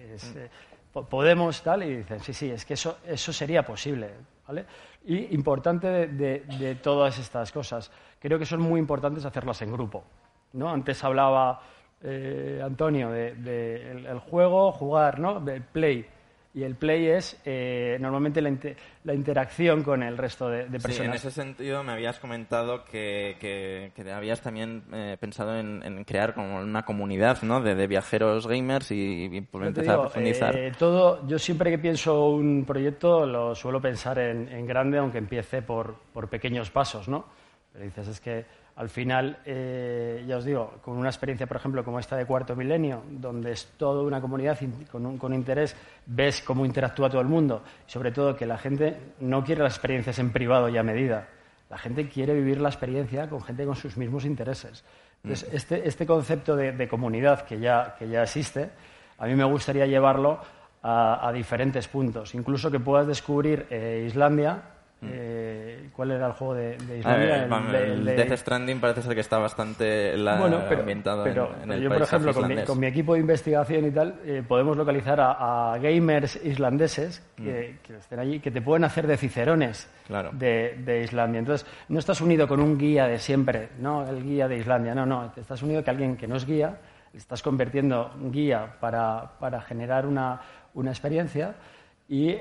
Podemos tal, y dicen, sí, es que eso sería posible, ¿vale? Y importante de todas estas cosas, creo que son muy importantes hacerlas en grupo, ¿no? Antes hablaba Antonio de el juego, jugar, ¿no? El play. Y el play es normalmente la interacción con el resto de personas. Sí, en ese sentido me habías comentado que habías también pensado en crear como una comunidad, ¿no? de viajeros gamers y por empezar a profundizar. Yo siempre que pienso un proyecto lo suelo pensar en grande, aunque empiece por pequeños pasos, ¿no? Pero dices, es que al final, ya os digo, con una experiencia, por ejemplo, como esta de Cuarto Milenio, donde es toda una comunidad con interés, ves cómo interactúa todo el mundo, y sobre todo que la gente no quiere las experiencias en privado y a medida. La gente quiere vivir la experiencia con gente con sus mismos intereses. Entonces, este concepto de comunidad que ya existe, a mí me gustaría llevarlo a diferentes puntos. Incluso que puedas descubrir Islandia. ¿Cuál era el juego de Islandia? El Death Stranding parece ser que está bastante ambientado en el yo, por ejemplo, con mi equipo de investigación y tal, podemos localizar a gamers islandeses que estén allí, que te pueden hacer de cicerones de Islandia. Entonces, no estás unido con un guía de siempre, ¿no? El guía de Islandia, no, te estás unido con alguien que no es guía, le estás convirtiendo en guía para generar una experiencia y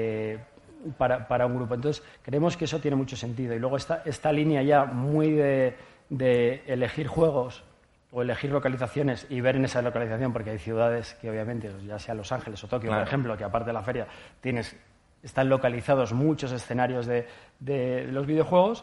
para un grupo. Entonces, creemos que eso tiene mucho sentido. Y luego esta línea ya muy de elegir juegos o elegir localizaciones y ver en esa localización, porque hay ciudades que obviamente, ya sea Los Ángeles o Tokio, por ejemplo, que aparte de la feria están localizados muchos escenarios de los videojuegos,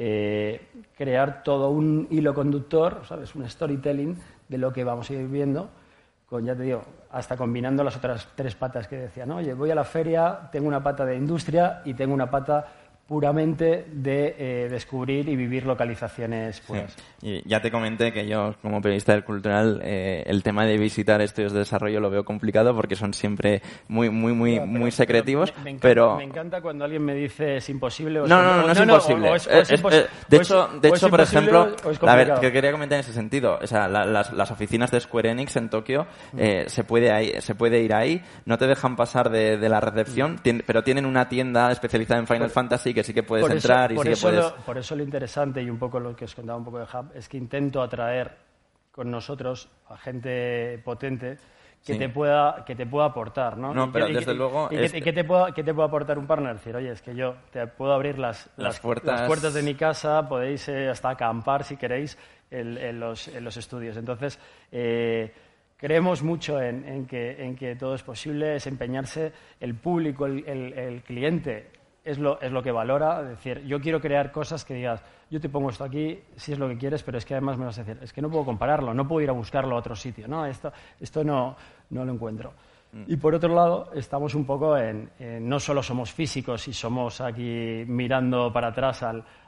crear todo un hilo conductor, ¿sabes? Un storytelling de lo que vamos a ir viendo, ya te digo, hasta combinando las otras 3 patas que decía, ¿no? Oye, voy a la feria, tengo una pata de industria y tengo una pata puramente de descubrir y vivir localizaciones puras. Sí. Y ya te comenté que yo, como periodista del cultural, el tema de visitar estudios de desarrollo lo veo complicado porque son siempre muy secretivos. Me encanta cuando alguien me dice es imposible. No es imposible. De hecho, por ejemplo, a ver, que quería comentar en ese sentido. O sea, las oficinas de Square Enix en Tokio se puede ir ahí, no te dejan pasar de la recepción, pero tienen una tienda especializada en Final Fantasy que sí que puedes entrar y sí que puedes... Por eso lo interesante y un poco lo que os contaba un poco de Hub es que intento atraer con nosotros a gente potente que te pueda aportar, ¿no? No, pero desde luego... ¿Qué te puede aportar un partner? Decir, oye, es que yo te puedo abrir las puertas de mi casa, podéis hasta acampar si queréis en los estudios. Entonces, creemos mucho en que todo es posible, es empeñarse, el público, el cliente es lo que valora. Es decir, yo quiero crear cosas que digas, yo te pongo esto aquí si es lo que quieres, pero es que además me vas a decir, es que no puedo compararlo, no puedo ir a buscarlo a otro sitio, ¿no? Esto no lo encuentro. Y por otro lado, estamos un poco no solo somos físicos y somos aquí mirando para atrás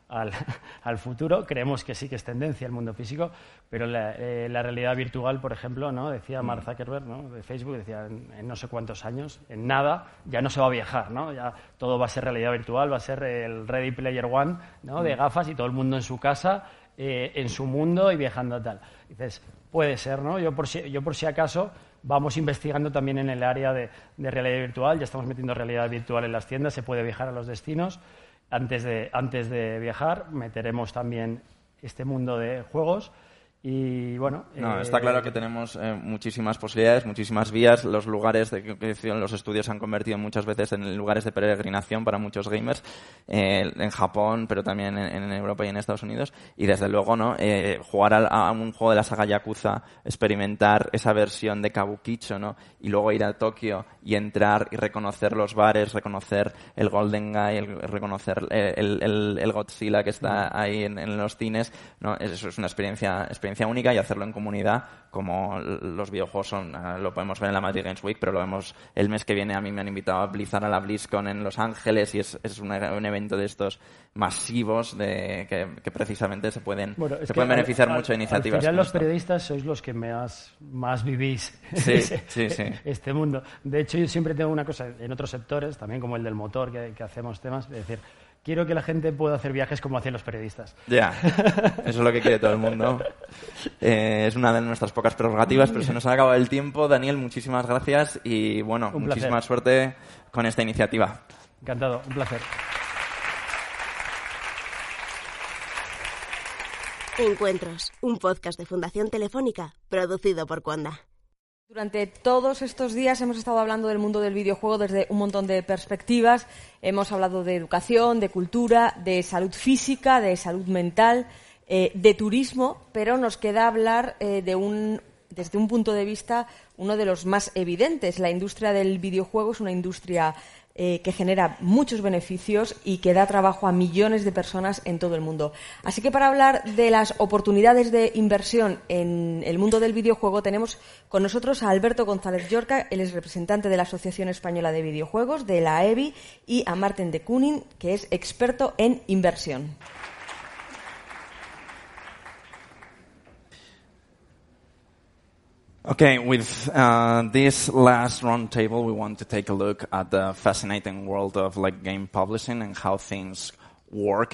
al futuro. Creemos que sí que es tendencia el mundo físico, pero la realidad virtual, por ejemplo, ¿no? Decía Mark Zuckerberg, ¿no? De Facebook, decía en no sé cuántos años, en nada, ya no se va a viajar, ¿no? Ya todo va a ser realidad virtual, va a ser el Ready Player One, ¿no? De gafas y todo el mundo en su casa, en su mundo y viajando a tal. Dices, puede ser, ¿no? Yo por si acaso vamos investigando también en el área de realidad virtual, ya estamos metiendo realidad virtual en las tiendas, se puede viajar a los destinos. Antes de viajar meteremos también este mundo de juegos y bueno... está claro que tenemos muchísimas posibilidades, muchísimas vías. Los lugares los estudios se han convertido muchas veces en lugares de peregrinación para muchos gamers en Japón, pero también en Europa y en Estados Unidos. Y desde luego, ¿no? Jugar a un juego de la saga Yakuza, experimentar esa versión de Kabukicho, ¿no? Y luego ir a Tokio y entrar y reconocer los bares, reconocer el Golden Guy, reconocer el Godzilla que está ahí en los cines, ¿no? Eso es una experiencia única, y hacerlo en comunidad, como los videojuegos son. Lo podemos ver en la Madrid Games Week, pero lo vemos el mes que viene. A mí me han invitado a Blizzard a la BlizzCon en Los Ángeles, y es un evento de estos masivos que precisamente se pueden beneficiar mucho de iniciativas. Al final los periodistas sois los que más vivís este mundo. De hecho, yo siempre tengo una cosa en otros sectores, también como el del motor, que hacemos temas, es decir, quiero que la gente pueda hacer viajes como hacían los periodistas. Ya, eso es lo que quiere todo el mundo. Es una de nuestras pocas prerrogativas, pero se nos ha acabado el tiempo. Daniel, muchísimas gracias y bueno, muchísima suerte con esta iniciativa. Encantado, un placer. Encuentros, un podcast de Fundación Telefónica, producido por Conda. Durante todos estos días hemos estado hablando del mundo del videojuego desde un montón de perspectivas. Hemos hablado de educación, de cultura, de salud física, de salud mental, de turismo, pero nos queda hablar desde un punto de vista, uno de los más evidentes. La industria del videojuego es una industria que genera muchos beneficios y que da trabajo a millones de personas en todo el mundo. Así que para hablar de las oportunidades de inversión en el mundo del videojuego tenemos con nosotros a Alberto González Llorca, él es representante de la Asociación Española de Videojuegos, de la EBI, y a Marten de Kooning, que es experto en inversión. Okay, with this last round table, we want to take a look at the fascinating world of game publishing and how things work.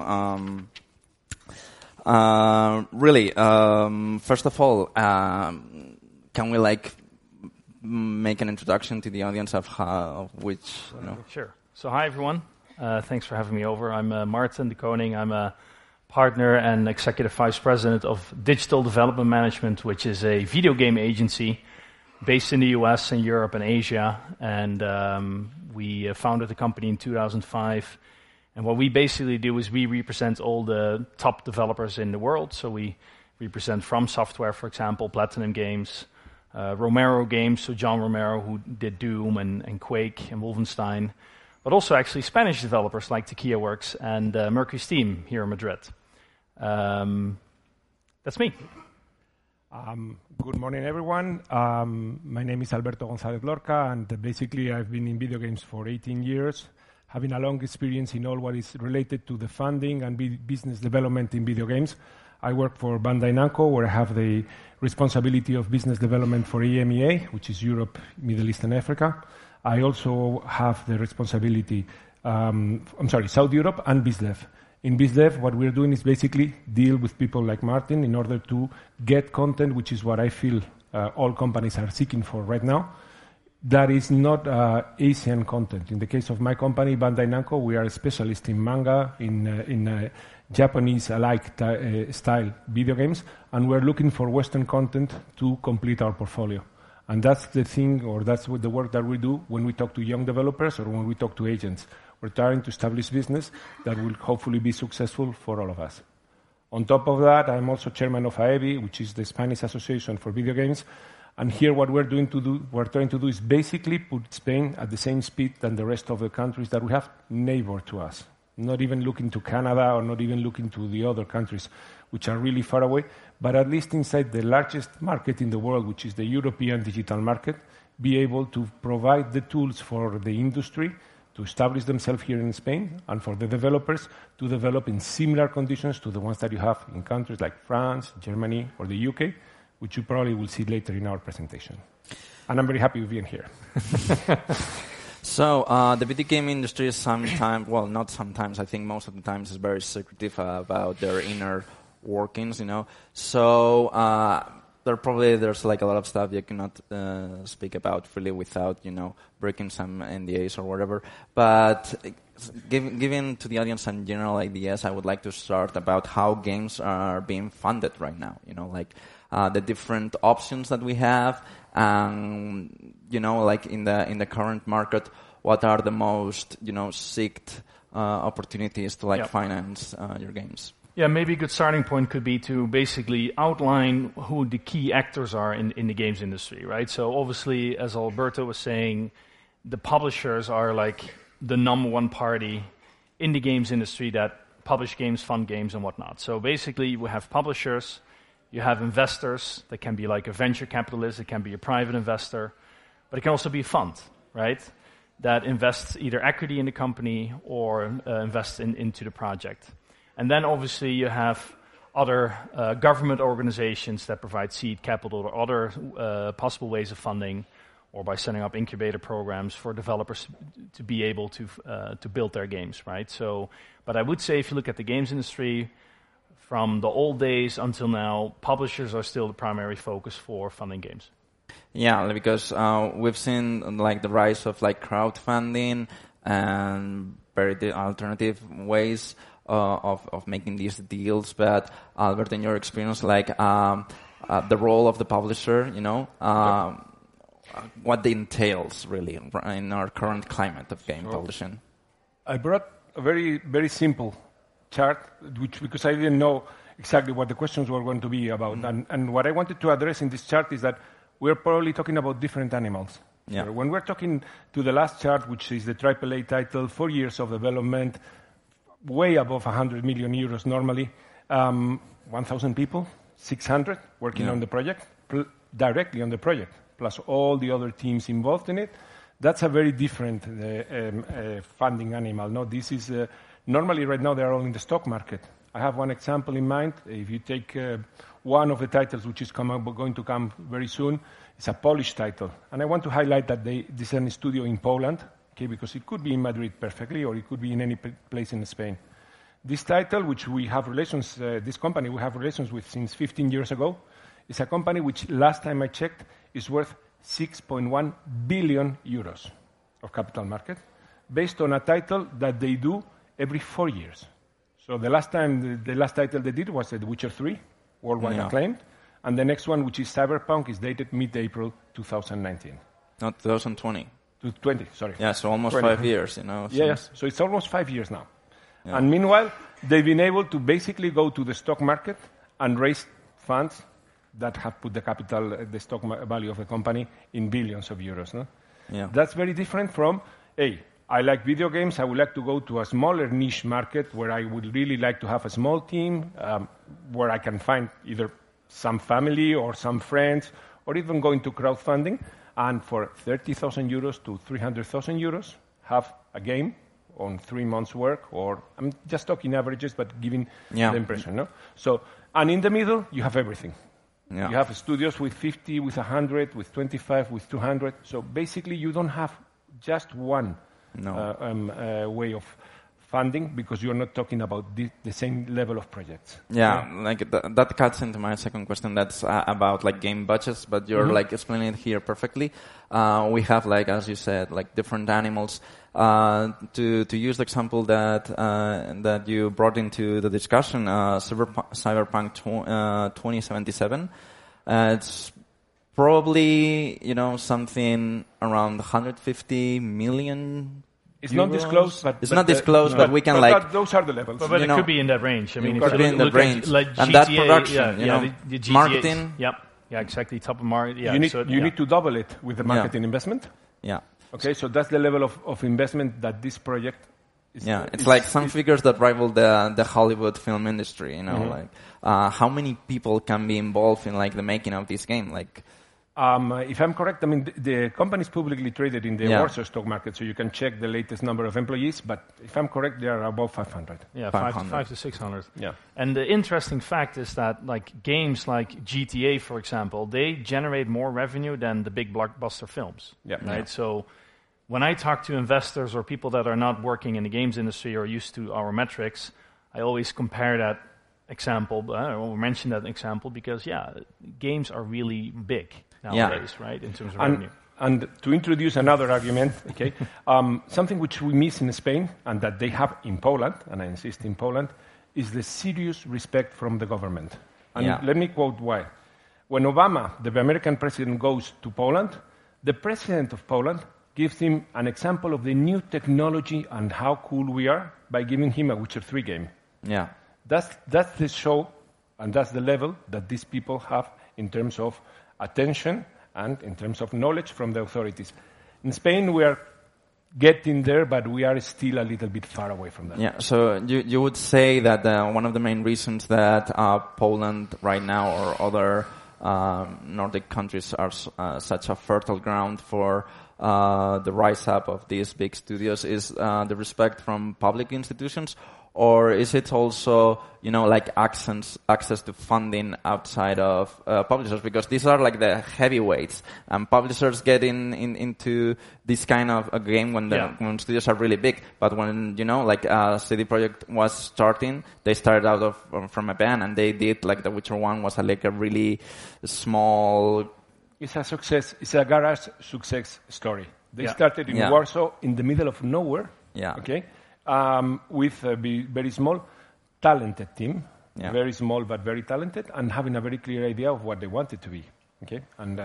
Really, first of all, can we make an introduction to the audience of which? Sure. So, hi everyone. Thanks for having me over. I'm Marten de Kooning. I'm a partner and executive vice president of Digital Development Management, which is a video game agency based in the US and Europe and Asia. And we founded the company in 2005. And what we basically do is we represent all the top developers in the world. So we represent From Software, for example, Platinum Games, Romero Games, so John Romero, who did Doom and Quake and Wolfenstein, but also actually Spanish developers like Tequila Works and Mercury Steam here in Madrid. That's me. Good morning, everyone. My name is Alberto González Lorca, and basically I've been in video games for 18 years, having a long experience in all what is related to the funding and business development in video games. I work for Bandai Namco, where I have the responsibility of business development for EMEA, which is Europe, Middle East, and Africa. I also have the responsibility, South Europe and BizDev. In BizDev, what we're doing is basically deal with people like Martin in order to get content, which is what I feel all companies are seeking for right now. That is not Asian content. In the case of my company, Bandai Namco, we are a specialist in manga, in Japanese-alike style video games, and we're looking for Western content to complete our portfolio. And that's the thing, or that's the work that we do when we talk to young developers or when we talk to agents. We're trying to establish business that will hopefully be successful for all of us. On top of that, I'm also chairman of AEBI, which is the Spanish Association for Video Games. And here what we're trying to do is basically put Spain at the same speed than the rest of the countries that we have neighbor to us. Not even looking to Canada or not even looking to the other countries, which are really far away, but at least inside the largest market in the world, which is the European digital market, be able to provide the tools for the industry to establish themselves here in Spain, and for the developers to develop in similar conditions to the ones that you have in countries like France, Germany, or the UK, which you probably will see later in our presentation. And I'm very happy with being here. So, the video game industry is sometimes, well, not sometimes, I think most of the times is very secretive about their inner workings, you know. So, there's like a lot of stuff you cannot speak about freely without, you know, breaking some NDAs or whatever. But giving to the audience some general ideas, I would like to start about how games are being funded right now, you know, like the different options that we have, you know, like in the current market, what are the most, you know, seeked opportunities to like finance your games? Yeah, maybe a good starting point could be to basically outline who the key actors are in the games industry, right? So obviously, as Alberto was saying, the publishers are like the number one party in the games industry that publish games, fund games, and whatnot. So basically, we have publishers, you have investors, that can be like a venture capitalist, it can be a private investor, but it can also be a fund, right? That invests either equity in the company or invests into the project. And then obviously you have other government organizations that provide seed capital or other possible ways of funding, or by setting up incubator programs for developers to be able to build their games, right? So, but I would say if you look at the games industry, from the old days until now, publishers are still the primary focus for funding games. Yeah, because we've seen like the rise of like crowdfunding and very alternative ways of making these deals. But Albert, in your experience, like the role of the publisher, you know, what it entails really in our current climate of game publishing. I brought a very, very simple chart, because I didn't know exactly what the questions were going to be about. Mm-hmm. And what I wanted to address in this chart is that we're probably talking about different animals. Yeah. So when we're talking to the last chart, which is the AAA title, 4 years of development, way above 100 million euros normally, 1,000 people, 600 working on the project, directly on the project, plus all the other teams involved in it. That's a very different funding animal. No, this is normally right now they are all in the stock market. I have one example in mind. If you take one of the titles which is going to come very soon, it's a Polish title. And I want to highlight that this is a studio in Poland, okay, because it could be in Madrid perfectly, or it could be in any place in Spain. This title, which we have relations, this company we have relations with since 15 years ago, is a company which, last time I checked, is worth 6.1 billion euros of capital market, based on a title that they do every 4 years. So the last title they did was The Witcher 3, worldwide acclaimed, and the next one, which is Cyberpunk, is dated mid-April 2019. Not 2020. 20, sorry. Yeah, so almost 20. 5 years, you know. Yes, so it's almost 5 years now. Yeah. And meanwhile, they've been able to basically go to the stock market and raise funds that have put the stock value of the company in billions of euros. No? Yeah. That's very different from, hey, I like video games, I would like to go to a smaller niche market where I would really like to have a small team, where I can find either some family or some friends, or even going to crowdfunding, and for 30,000 euros to 300,000 euros, have a game on 3 months' work, or I'm just talking averages, but giving the impression. No? So, and in the middle, you have everything. Yeah. You have studios with 50, with 100, with 25, with 200. So basically, you don't have just one way of funding, because you're not talking about the same level of projects. Yeah, like that cuts into my second question. That's about like game budgets, but you're like explaining it here perfectly. We have, like, as you said, like different animals. To use the example that you brought into the discussion, Cyberpunk 2077, it's probably, you know, something around 150 million. It's not disclosed, but it's not disclosed, but we can like. Those are the levels. But it could be in that range. I mean, it could be in that range, like GTA, and that production, you know, the GTA, marketing. Yep. Yeah, exactly. Top of market. Yeah. You need to double it with the marketing investment. Yeah. Okay, so that's the level of investment that this project is. Yeah, it's like some figures that rival the Hollywood film industry. You know, like how many people can be involved in like the making of this game? Like If I'm correct, I mean, the company is publicly traded in the Warsaw stock market, so you can check the latest number of employees, but if I'm correct, they are above 500. Yeah, 500 to 600. Yeah. And the interesting fact is that games like GTA, for example, they generate more revenue than the big blockbuster films. Yeah. Right? Yeah. So when I talk to investors or people that are not working in the games industry or used to our metrics, I always compare that example, or mention that example, because, games are really big nowadays, right, in terms of revenue. And to introduce another argument, okay, something which we miss in Spain and that they have in Poland, and I insist in Poland, is the serious respect from the government. And let me quote why. When Obama, the American president, goes to Poland, the president of Poland gives him an example of the new technology and how cool we are by giving him a Witcher 3 game. Yeah. That's the show, and that's the level that these people have in terms of attention and in terms of knowledge from the authorities. In Spain, we are getting there, but we are still a little bit far away from that. Yeah, so you would say that one of the main reasons that Poland right now or other Nordic countries are such a fertile ground for the rise up of these big studios is the respect from public institutions, or is it also, access to funding outside of publishers? Because these are like the heavyweights, and publishers get into this kind of a game when studios are really big. But when, CD Projekt was starting, they started out from a band, and they did, like, The Witcher 1 was a really small... It's a success. It's a garage success story. They started in Warsaw, in the middle of nowhere. Yeah. Okay. With a very small, talented team, very small but very talented, and having a very clear idea of what they wanted to be. Okay, and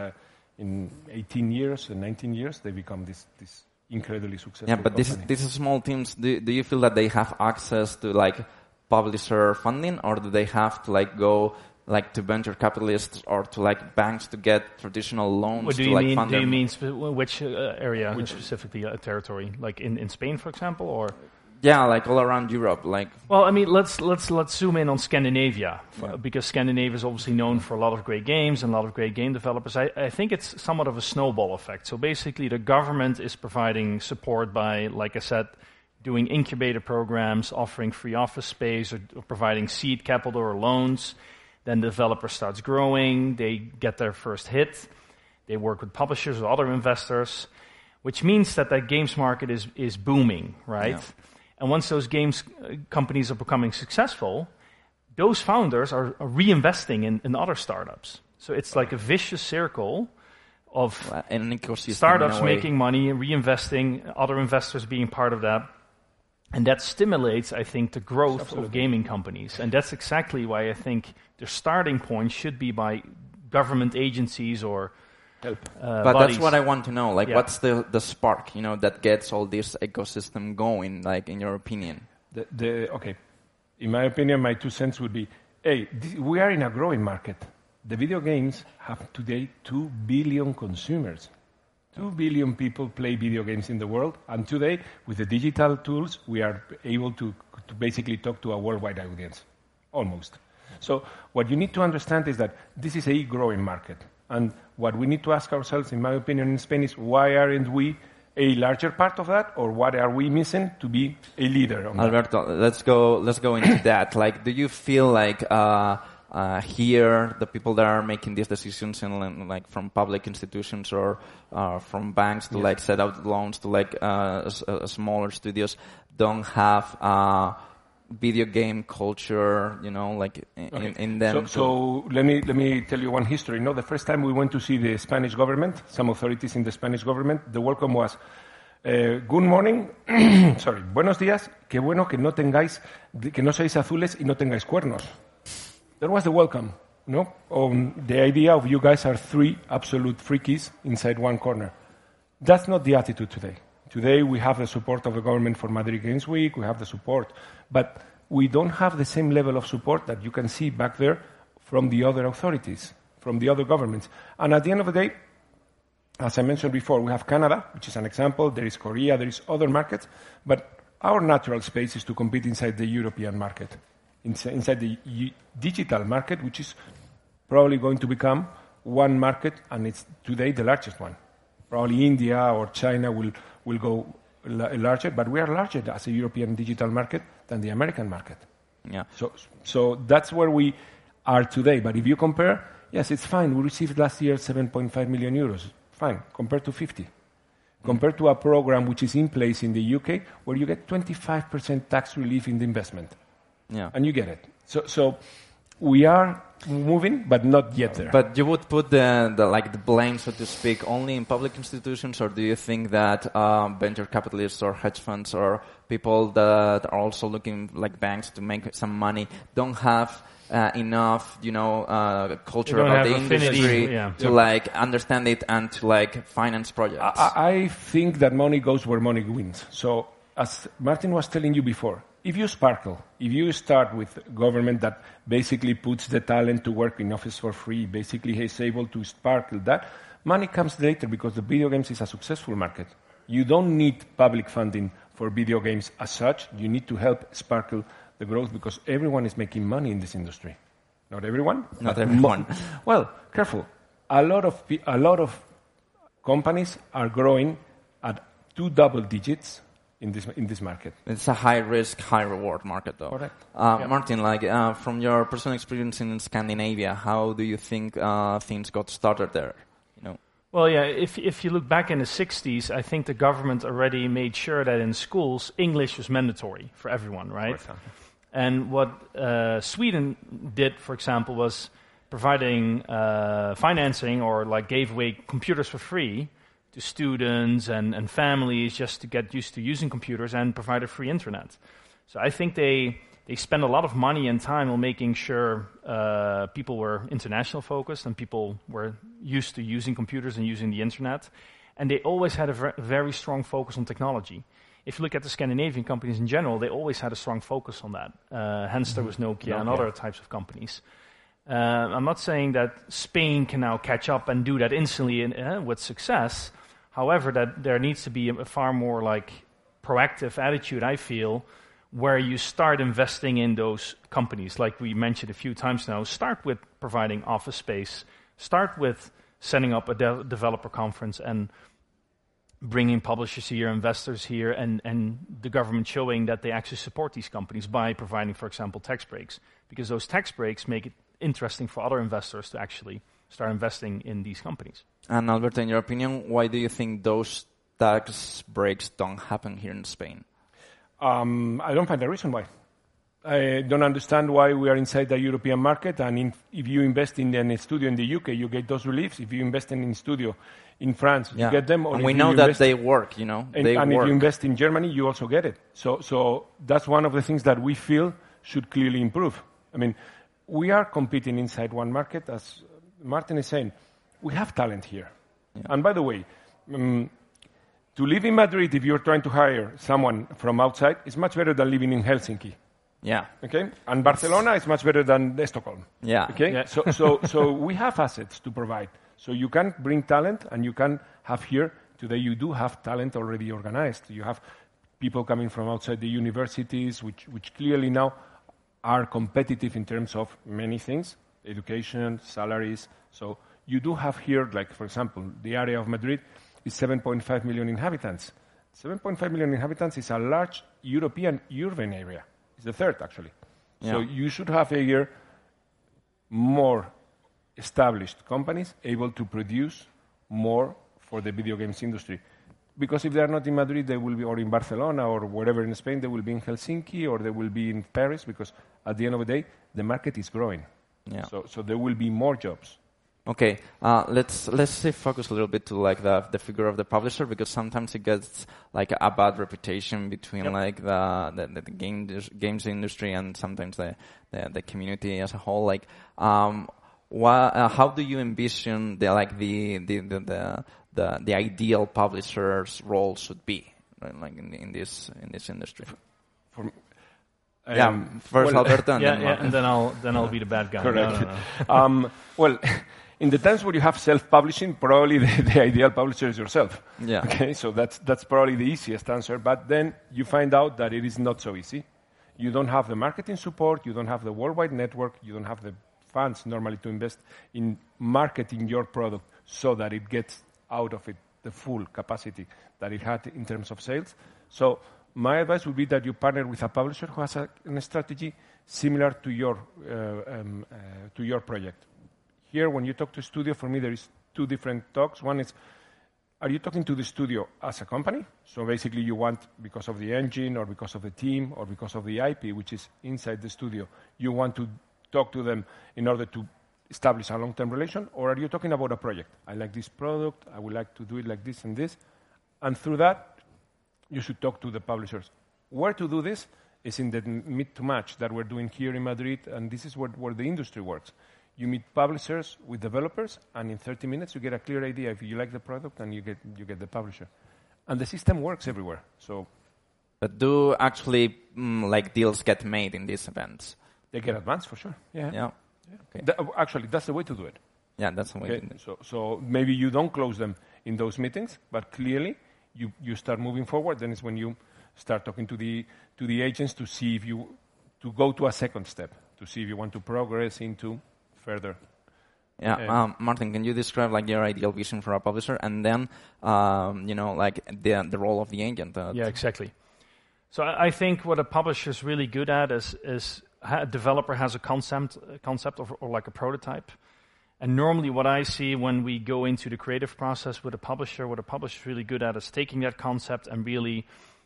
in 18 years and 19 years, they become this incredibly successful. Yeah, but these small teams, do you feel that they have access to publisher funding, or do they have to go to venture capitalists or to banks to get traditional loans what do to you mean, fund do them? you mean which area, which specifically territory, like in Spain, for example, or? Yeah, all around Europe, Well, I mean, let's zoom in on Scandinavia, because Scandinavia is obviously known for a lot of great games and a lot of great game developers. I think it's somewhat of a snowball effect. So basically, the government is providing support by, like I said, doing incubator programs, offering free office space, or providing seed capital or loans. Then the developer starts growing, they get their first hit, they work with publishers or other investors, which means that games market is booming, right? Yeah. And once those games companies are becoming successful, those founders are reinvesting in other startups. So it's like a vicious circle of an ecosystem, startups making money and reinvesting, other investors being part of that. And that stimulates, I think, the growth of gaming companies. And that's exactly why I think the starting point should be by government agencies or but bodies. That's what I want to know. What's the spark, that gets all this ecosystem going, in your opinion? Okay. In my opinion, my 2 cents would be, we are in a growing market. The video games have today 2 billion consumers. 2 billion people play video games in the world, and today, with the digital tools, we are able to basically talk to a worldwide audience, almost. So what you need to understand is that this is a growing market. And what we need to ask ourselves, in my opinion, in Spain is why aren't we a larger part of that, or what are we missing to be a leader on Alberto, let's go into that. Do you feel here the people that are making these decisions in, from public institutions or from banks to set out loans to smaller studios don't have video game culture, in them. So let me tell you one history. The first time we went to see the Spanish government, some authorities in the Spanish government, the welcome was, good morning, sorry, buenos días, qué bueno que no seáis azules y no tengáis cuernos. That was the welcome, the idea of you guys are 3 absolute freakies inside one corner. That's not the attitude today. Today we have the support of the government for Madrid Games Week, we have the support, but we don't have the same level of support that you can see back there from the other authorities, from the other governments. And at the end of the day, as I mentioned before, we have Canada, which is an example, there is Korea, there is other markets, but our natural space is to compete inside the European market, inside the digital market, which is probably going to become one market, and it's today the largest one. Probably India or China will go larger, but we are larger as a European digital market than the American market. Yeah. So that's where we are today. But if you compare, yes, it's fine. We received last year 7.5 million euros. Fine, compared to 50. Compared to a program which is in place in the UK, where you get 25% tax relief in the investment. Yeah. And you get it. So we are moving, but not yet there. But you would put the blame, so to speak, only in public institutions, or do you think that venture capitalists or hedge funds or people that are also looking like banks to make some money don't have enough, culture about the industry to understand it and to finance projects? I think that money goes where money wins. So as Martin was telling you before, if you sparkle, if you start with government that basically puts the talent to work in office for free, basically is able to sparkle that, money comes later because the video games is a successful market. You don't need public funding for video games as such. You need to help sparkle the growth because everyone is making money in this industry. Not everyone? Not everyone. Well, careful. A lot of companies are growing at 2 double digits in this market. It's a high risk, high reward market, though. Correct. Martin, from your personal experience in Scandinavia, how do you think things got started there? Well, yeah, if you look back in the 60s, I think the government already made sure that in schools, English was mandatory for everyone, right? And what Sweden did, for example, was providing financing or gave away computers for free to students and families just to get used to using computers and provide a free internet. So I think they spend a lot of money and time on making sure people were international focused and people were used to using computers and using the internet. And they always had a very strong focus on technology. If you look at the Scandinavian companies in general, they always had a strong focus on that. Hence there was Nokia and other types of companies. I'm not saying that Spain can now catch up and do that instantly with success. However, that there needs to be a far more proactive attitude, I feel, where you start investing in those companies. Like we mentioned a few times now, start with providing office space, start with setting up a developer conference and bringing publishers here, investors here, and the government showing that they actually support these companies by providing, for example, tax breaks. Because those tax breaks make it interesting for other investors to actually start investing in these companies. And Alberto, in your opinion, why do you think those tax breaks don't happen here in Spain? I don't find a reason why. I don't understand why we are inside the European market, and if you invest in a studio in the UK, you get those reliefs. If you invest in a studio in France, you get them. Or and we know that they work, and if you invest in Germany, you also get it. So that's one of the things that we feel should clearly improve. I mean, we are competing inside one market, as Martin is saying. We have talent here. Yeah. And by the way, to live in Madrid, if you're trying to hire someone from outside, is much better than living in Helsinki. Yeah. Okay. And Barcelona is much better than Stockholm. Yeah. Okay. Yeah. So we have assets to provide. So you can bring talent, and you can have here today. You do have talent already organized. You have people coming from outside the universities, which clearly now are competitive in terms of many things: education, salaries. So you do have here, for example, the area of Madrid is 7.5 million inhabitants. 7.5 million inhabitants is a large European urban area. It's the third, actually. Yeah. So you should have here more established companies able to produce more for the video games industry. Because if they are not in Madrid, they will be, or in Barcelona, or wherever in Spain, they will be in Helsinki, or they will be in Paris, because at the end of the day, the market is growing. Yeah. So there will be more jobs. Okay, let's focus a little bit to the figure of the publisher, because sometimes it gets a bad reputation between the games industry and sometimes the community as a whole. How do you envision the ideal publisher's role should be, right? In this industry? First Alberto, and then I'll be the bad guy. Correct. No. Well. In the times where you have self-publishing, probably the ideal publisher is yourself. Yeah. Okay, so that's probably the easiest answer. But then you find out that it is not so easy. You don't have the marketing support. You don't have the worldwide network. You don't have the funds normally to invest in marketing your product so that it gets out of it the full capacity that it had in terms of sales. So my advice would be that you partner with a publisher who has a strategy similar to your project. Here, when you talk to a studio, for me there is two different talks. One is, are you talking to the studio as a company? So basically you want, because of the engine or because of the team or because of the IP, which is inside the studio, you want to talk to them in order to establish a long-term relation? Or are you talking about a project? I like this product, I would like to do it like this and this. And through that, you should talk to the publishers. Where to do this is in the meet to match that we're doing here in Madrid, and this is where the industry works. You meet publishers with developers, and in 30 minutes you get a clear idea if you like the product, and you get the publisher. And the system works everywhere. So, but do actually like deals get made in these events? They get advanced for sure. Yeah. Okay. Actually, that's the way to do it. Yeah, that's the way. Okay. So maybe you don't close them in those meetings, but clearly you start moving forward. Then it's when you start talking to the agents to see if you to go to a second step to see if you want to progress into further. Yeah, Martin, can you describe like your ideal vision for a publisher, and then like the role of the agent? Yeah, exactly. So I think what a publisher is really good at is a developer has a concept or like a prototype. And normally what I see when we go into the creative process with a publisher, what a publisher is really good at is taking that concept and really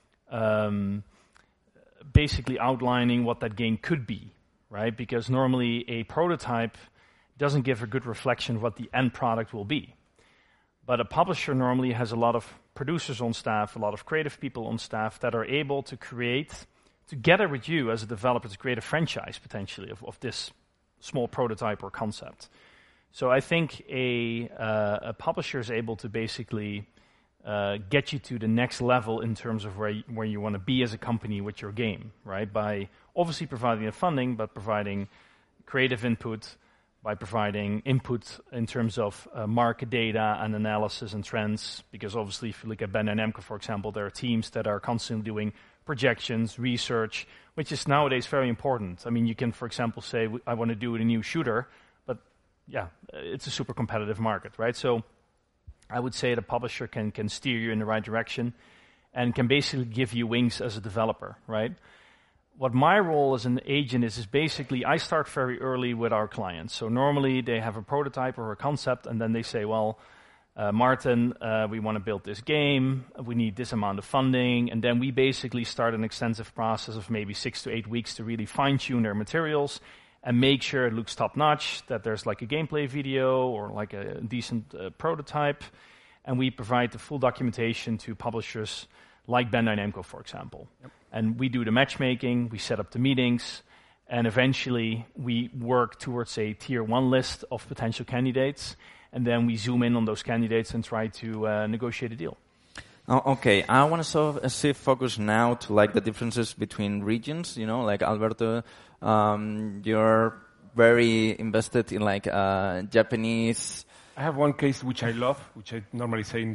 basically outlining what that game could be, right? Because normally a prototype doesn't give a good reflection of what the end product will be. But a publisher normally has a lot of producers on staff, a lot of creative people on staff that are able to create, together with you as a developer, to create a franchise potentially of this small prototype or concept. So I think a publisher is able to basically get you to the next level in terms of where you want to be as a company with your game, right? By obviously providing the funding, but providing creative input, by providing input in terms of market data and analysis and trends. Because obviously if you look at Bandai Namco, for example, there are teams that are constantly doing projections, research, which is nowadays very important. I mean, you can, for example, say, I want to do a new shooter, yeah, it's a super competitive market, right? So I would say the publisher can steer you in the right direction and can basically give you wings as a developer, right? What my role as an agent is basically I start very early with our clients. So normally they have a prototype or a concept, and then they say, well, Martin, we want to build this game, we need this amount of funding, and then we basically start an extensive process of maybe 6 to 8 weeks to really fine-tune their materials and make sure it looks top-notch, that there's like a gameplay video or like a decent prototype. And we provide the full documentation to publishers like Bandai Namco, for example. Yep. And we do the matchmaking, we set up the meetings, and eventually we work towards a tier 1 list of potential candidates, and then we zoom in on those candidates and try to negotiate a deal. Okay, I want to shift focus now to like the differences between regions. You know, like Alberto, you're very invested in like Japanese. I have one case which I love, which I normally say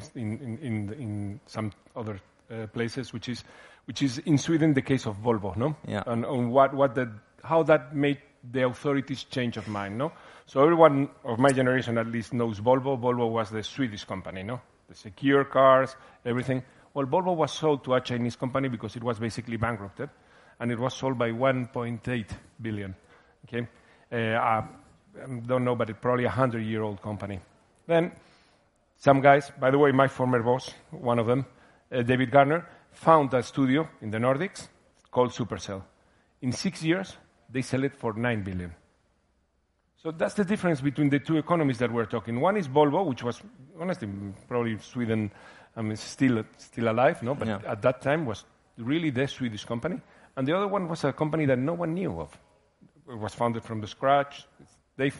in some other places, which is in Sweden the case of Volvo, no? Yeah. And on how that made the authorities change of mind, no? So everyone of my generation at least knows Volvo. Volvo was the Swedish company, no? The secure cars, everything. Well, Volvo was sold to a Chinese company because it was basically bankrupted, and it was sold by 1.8 billion. Okay, I don't know, but it's probably a 100-year-old company. Then some guys, by the way, my former boss, one of them, David Garner, found a studio in the Nordics called Supercell. In 6 years, they sell it for 9 billion. So that's the difference between the two economies that we're talking. One is Volvo, which was, honestly, probably Sweden, still alive, no? But at that time was really the Swedish company. And the other one was a company that no one knew of. It was founded from the scratch. They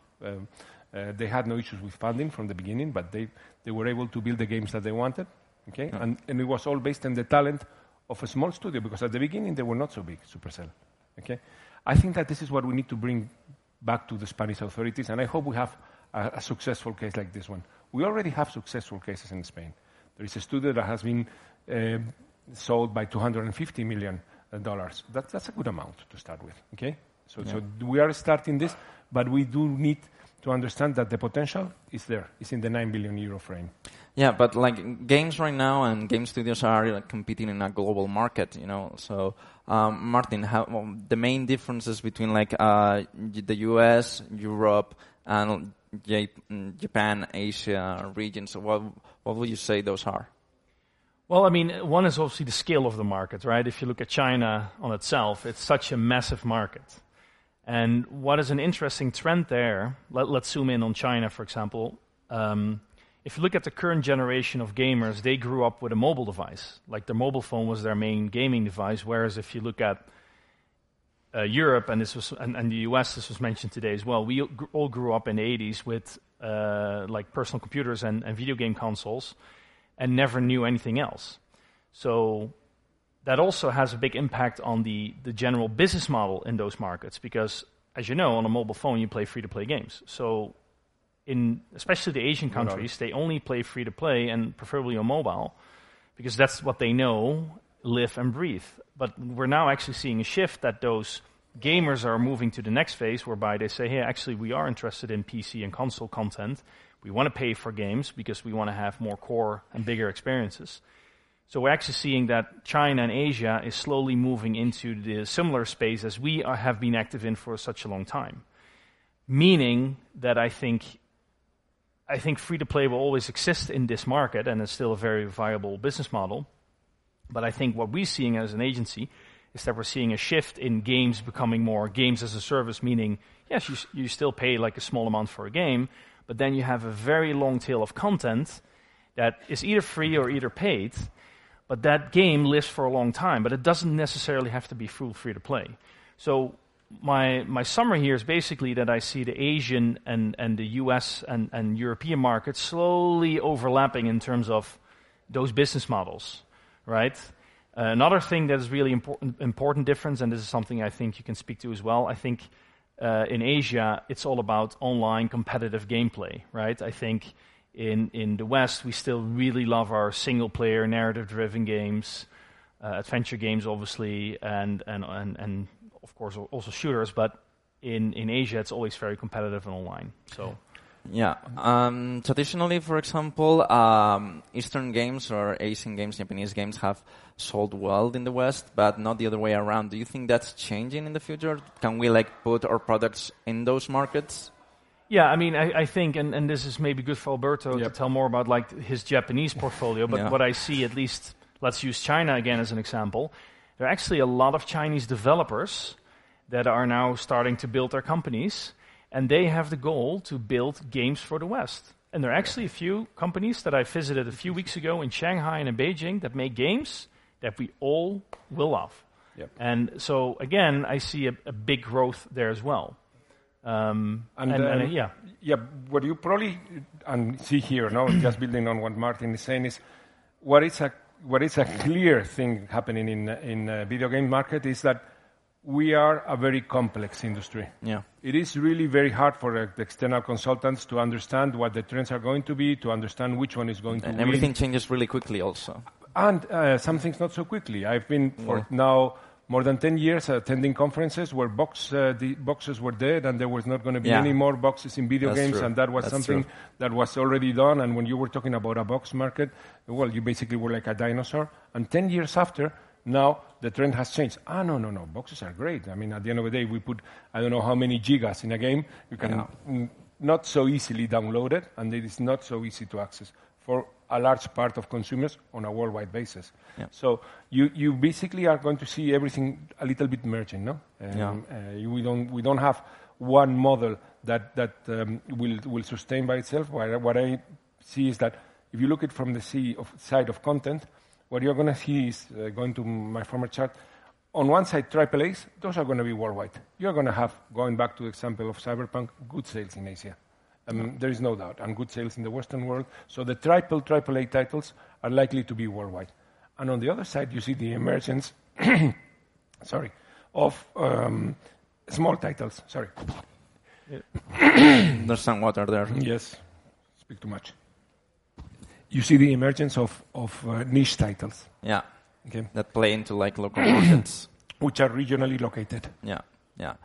they had no issues with funding from the beginning, but they were able to build the games that they wanted. Okay, and it was all based on the talent of a small studio, because at the beginning they were not so big, Supercell. Okay, I think that this is what we need to bring back to the Spanish authorities, and I hope we have a successful case like this one. We already have successful cases in Spain. There is a studio that has been sold by $250 million. That's a good amount to start with. Okay, So we are starting this, but we do need to understand that the potential is there. It's in the 9 billion euro frame. Yeah, but like games right now and game studios are competing in a global market, you know. So, Martin, the main differences between like the US, Europe, and Japan, Asia regions, what would you say those are? Well, I mean, one is obviously the scale of the market, right? If you look at China on itself, it's such a massive market. And what is an interesting trend there, let's zoom in on China, for example. If you look at the current generation of gamers, they grew up with a mobile device. Like their mobile phone was their main gaming device, whereas if you look at Europe, and the US, this was mentioned today as well, we all grew up in the 80s with like personal computers and video game consoles and never knew anything else. So that also has a big impact on the general business model in those markets because, as you know, on a mobile phone you play free-to-play games. So in especially the Asian countries, they only play free-to-play and preferably on mobile because that's what they know, live and breathe. But we're now actually seeing a shift that those gamers are moving to the next phase whereby they say, hey, actually we are interested in PC and console content. We want to pay for games because we want to have more core and bigger experiences. So we're actually seeing that China and Asia is slowly moving into the similar space as we have been active in for such a long time. Meaning that I think free-to-play will always exist in this market and it's still a very viable business model. But I think what we're seeing as an agency is that we're seeing a shift in games becoming more games as a service, meaning, yes, you still pay like a small amount for a game, but then you have a very long tail of content that is either free or either paid, but that game lives for a long time, but it doesn't necessarily have to be full free-to-play. So my summary here is basically that I see the Asian and the US and European markets slowly overlapping in terms of those business models, right? Another thing that is really important difference, and this is something I think you can speak to as well, I think in Asia it's all about online competitive gameplay, right? I think in the West we still really love our single-player narrative-driven games, adventure games obviously, and of course also shooters, but in Asia it's always very competitive and online. So. Yeah. Traditionally, for example, Eastern games or Asian games, Japanese games have sold well in the West, but not the other way around. Do you think that's changing in the future? Can we like put our products in those markets? Yeah, I mean, I think, and this is maybe good for Alberto to tell more about like his Japanese portfolio, but what I see, at least, let's use China again as an example. There are actually a lot of Chinese developers that are now starting to build their companies, and they have the goal to build games for the West. And there are actually a few companies that I visited a few weeks ago in Shanghai and in Beijing that make games that we all will love. Yep. And so, again, I see a big growth there as well. What you probably see here, no, just building on what Martin is saying, is what is a clear thing happening in video game market is that we are a very complex industry. Yeah. It is really very hard for the external consultants to understand what the trends are going to be, to understand which one is going to win. And everything changes really quickly also. And some things not so quickly. I've been for now more than 10 years attending conferences where the boxes were dead and there was not going to be any more boxes in video games, true. And that was something that was already done. And when you were talking about a box market, well, you basically were like a dinosaur. And 10 years after, now the trend has changed. No, boxes are great. I mean, at the end of the day, we put, I don't know how many gigas in a game. You can not so easily download it, and it is not so easy to access for a large part of consumers on a worldwide basis. Yeah. So you basically are going to see everything a little bit merging, no? We don't have one model that will sustain by itself. What I see is that if you look at it from the side of content, what you're going to see is, going to my former chart, on one side, AAAs, those are going to be worldwide. You're going to have, going back to the example of Cyberpunk, good sales in Asia. There is no doubt, and good sales in the Western world. So the AAA titles are likely to be worldwide. And on the other side, you see the emergence of small titles. Sorry. There's some water there. Yes. Speak too much. You see the emergence of niche titles. Yeah. Okay. That play into like local markets. Which are regionally located. Yeah.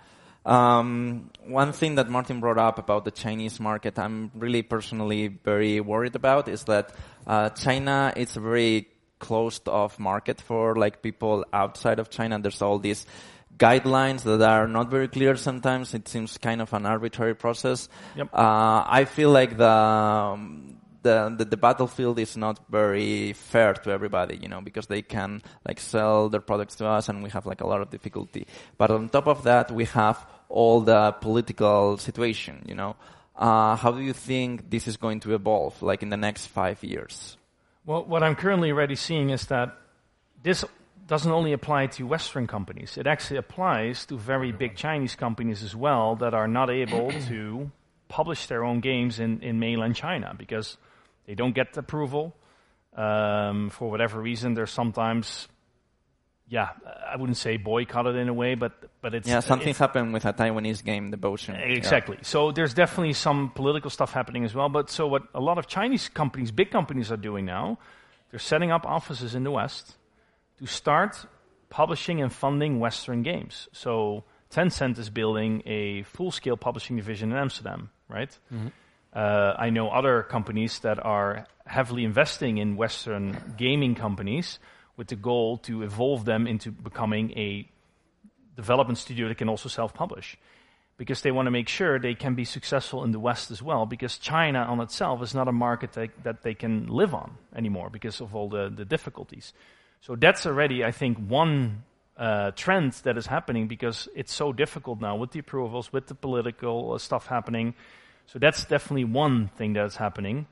One thing that Martin brought up about the Chinese market, I'm really personally very worried about, is that China is a very closed-off market for like people outside of China. There's all these guidelines that are not very clear sometimes. It seems kind of an arbitrary process. Yep. I feel like the battlefield is not very fair to everybody, because they can like sell their products to us and we have like a lot of difficulty. But on top of that, we have all the political situation, How do you think this is going to evolve like in the next 5 years? Well, what I'm currently already seeing is that this doesn't only apply to Western companies. It actually applies to very big Chinese companies as well that are not able to publish their own games in mainland China because they don't get approval. For whatever reason, they're sometimes, I wouldn't say boycotted in a way, but it's... Yeah, something happened with a Taiwanese game, the Boshin. Exactly. Yeah. So there's definitely some political stuff happening as well. But so what a lot of Chinese companies, big companies are doing now, they're setting up offices in the West to start publishing and funding Western games. So Tencent is building a full-scale publishing division in Amsterdam, right? Mm-hmm. I know other companies that are heavily investing in Western gaming companies with the goal to evolve them into becoming a development studio that can also self-publish. Because they want to make sure they can be successful in the West as well, because China on itself is not a market that they can live on anymore because of all the difficulties. So that's already, I think, one trend that is happening because it's so difficult now with the approvals, with the political stuff happening. So that's definitely one thing that's happening.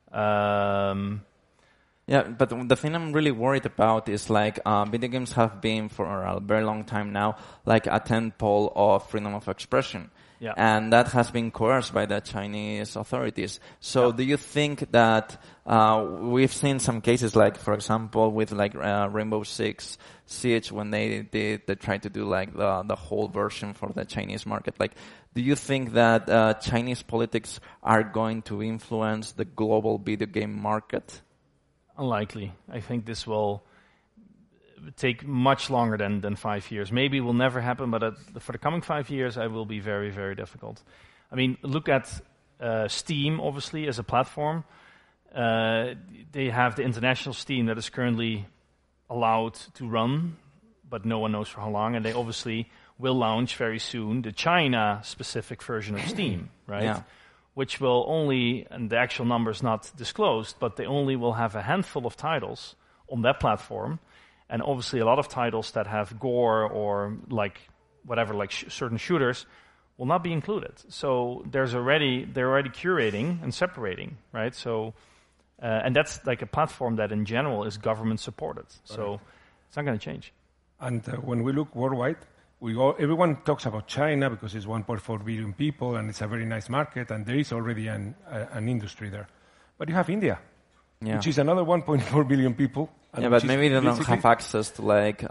Yeah, but the thing I'm really worried about is like video games have been for a very long time now like a tentpole of freedom of expression. Yeah. And that has been coerced by the Chinese authorities. So do you think that we've seen some cases like, for example, with like Rainbow Six Siege when they tried to do like the whole version for the Chinese market? Like, do you think that Chinese politics are going to influence the global video game market? Unlikely. I think this will take much longer than 5 years. Maybe it will never happen, but for the coming 5 years, it will be very, very difficult. I mean, look at Steam, obviously, as a platform. They have the international Steam that is currently allowed to run, but no one knows for how long, and they obviously will launch very soon the China-specific version of Steam, right? Yeah. Which will only, and the actual number is not disclosed, but they only will have a handful of titles on that platform. And obviously a lot of titles that have gore or like whatever, like certain shooters will not be included. So they're already curating and separating, right? So, and that's like a platform that in general is government supported. So it's not going to change. And when we look worldwide, everyone talks about China because it's 1.4 billion people and it's a very nice market and there is already an industry there. But you have India, which is another 1.4 billion people. Yeah, but maybe they don't have access to like...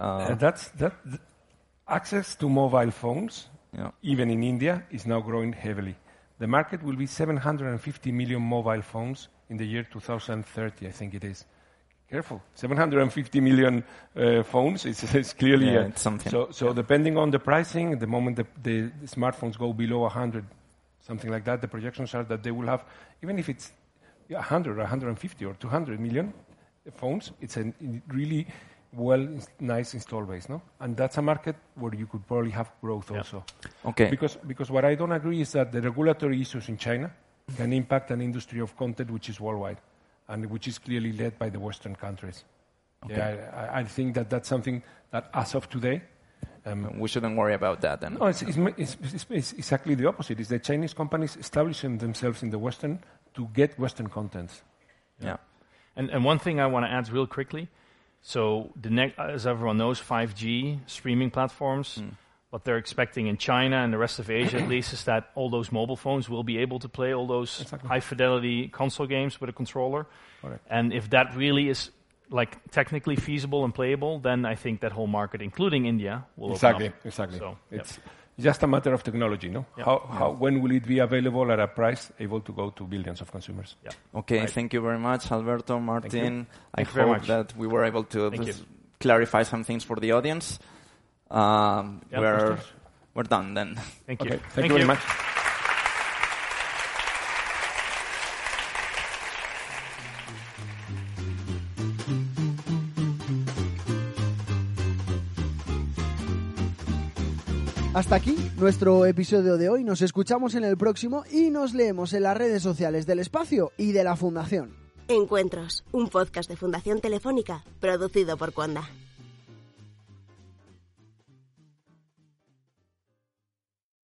access to mobile phones, even in India, is now growing heavily. The market will be 750 million mobile phones in the year 2030, I think it is. Careful, 750 million phones, it's clearly... it's something. So depending on the pricing, the moment the smartphones go below 100, something like that, the projections are that they will have, even if it's 100 or 150 or 200 million phones, it's a really nice install base, no? And that's a market where you could probably have growth also. Okay. Because what I don't agree is that the regulatory issues in China can impact an industry of content which is worldwide and which is clearly led by the Western countries. Okay. Yeah, I think that's something that as of today... we shouldn't worry about that then. No, it's exactly the opposite. It's the Chinese companies establishing themselves in the Western to get Western contents. Yeah. And one thing I want to add real quickly, so as everyone knows, 5G streaming platforms, what they're expecting in China and the rest of Asia at least is that all those mobile phones will be able to play all those high-fidelity console games with a controller. Correct. And if that really is like technically feasible and playable, then I think that whole market, including India, will open up. Exactly. So, it's just a matter of technology, no? Yep. When will it be available at a price able to go to billions of consumers? Yeah. Okay, Thank you very much, Alberto, Martin. I hope that we were able to clarify some things for the audience. We're done then. Thank you. Okay, thank you very much. Hasta aquí nuestro episodio de hoy. Nos escuchamos en el próximo y nos leemos en las redes sociales del Espacio y de la Fundación. Encuentros, un podcast de Fundación Telefónica producido por Conda.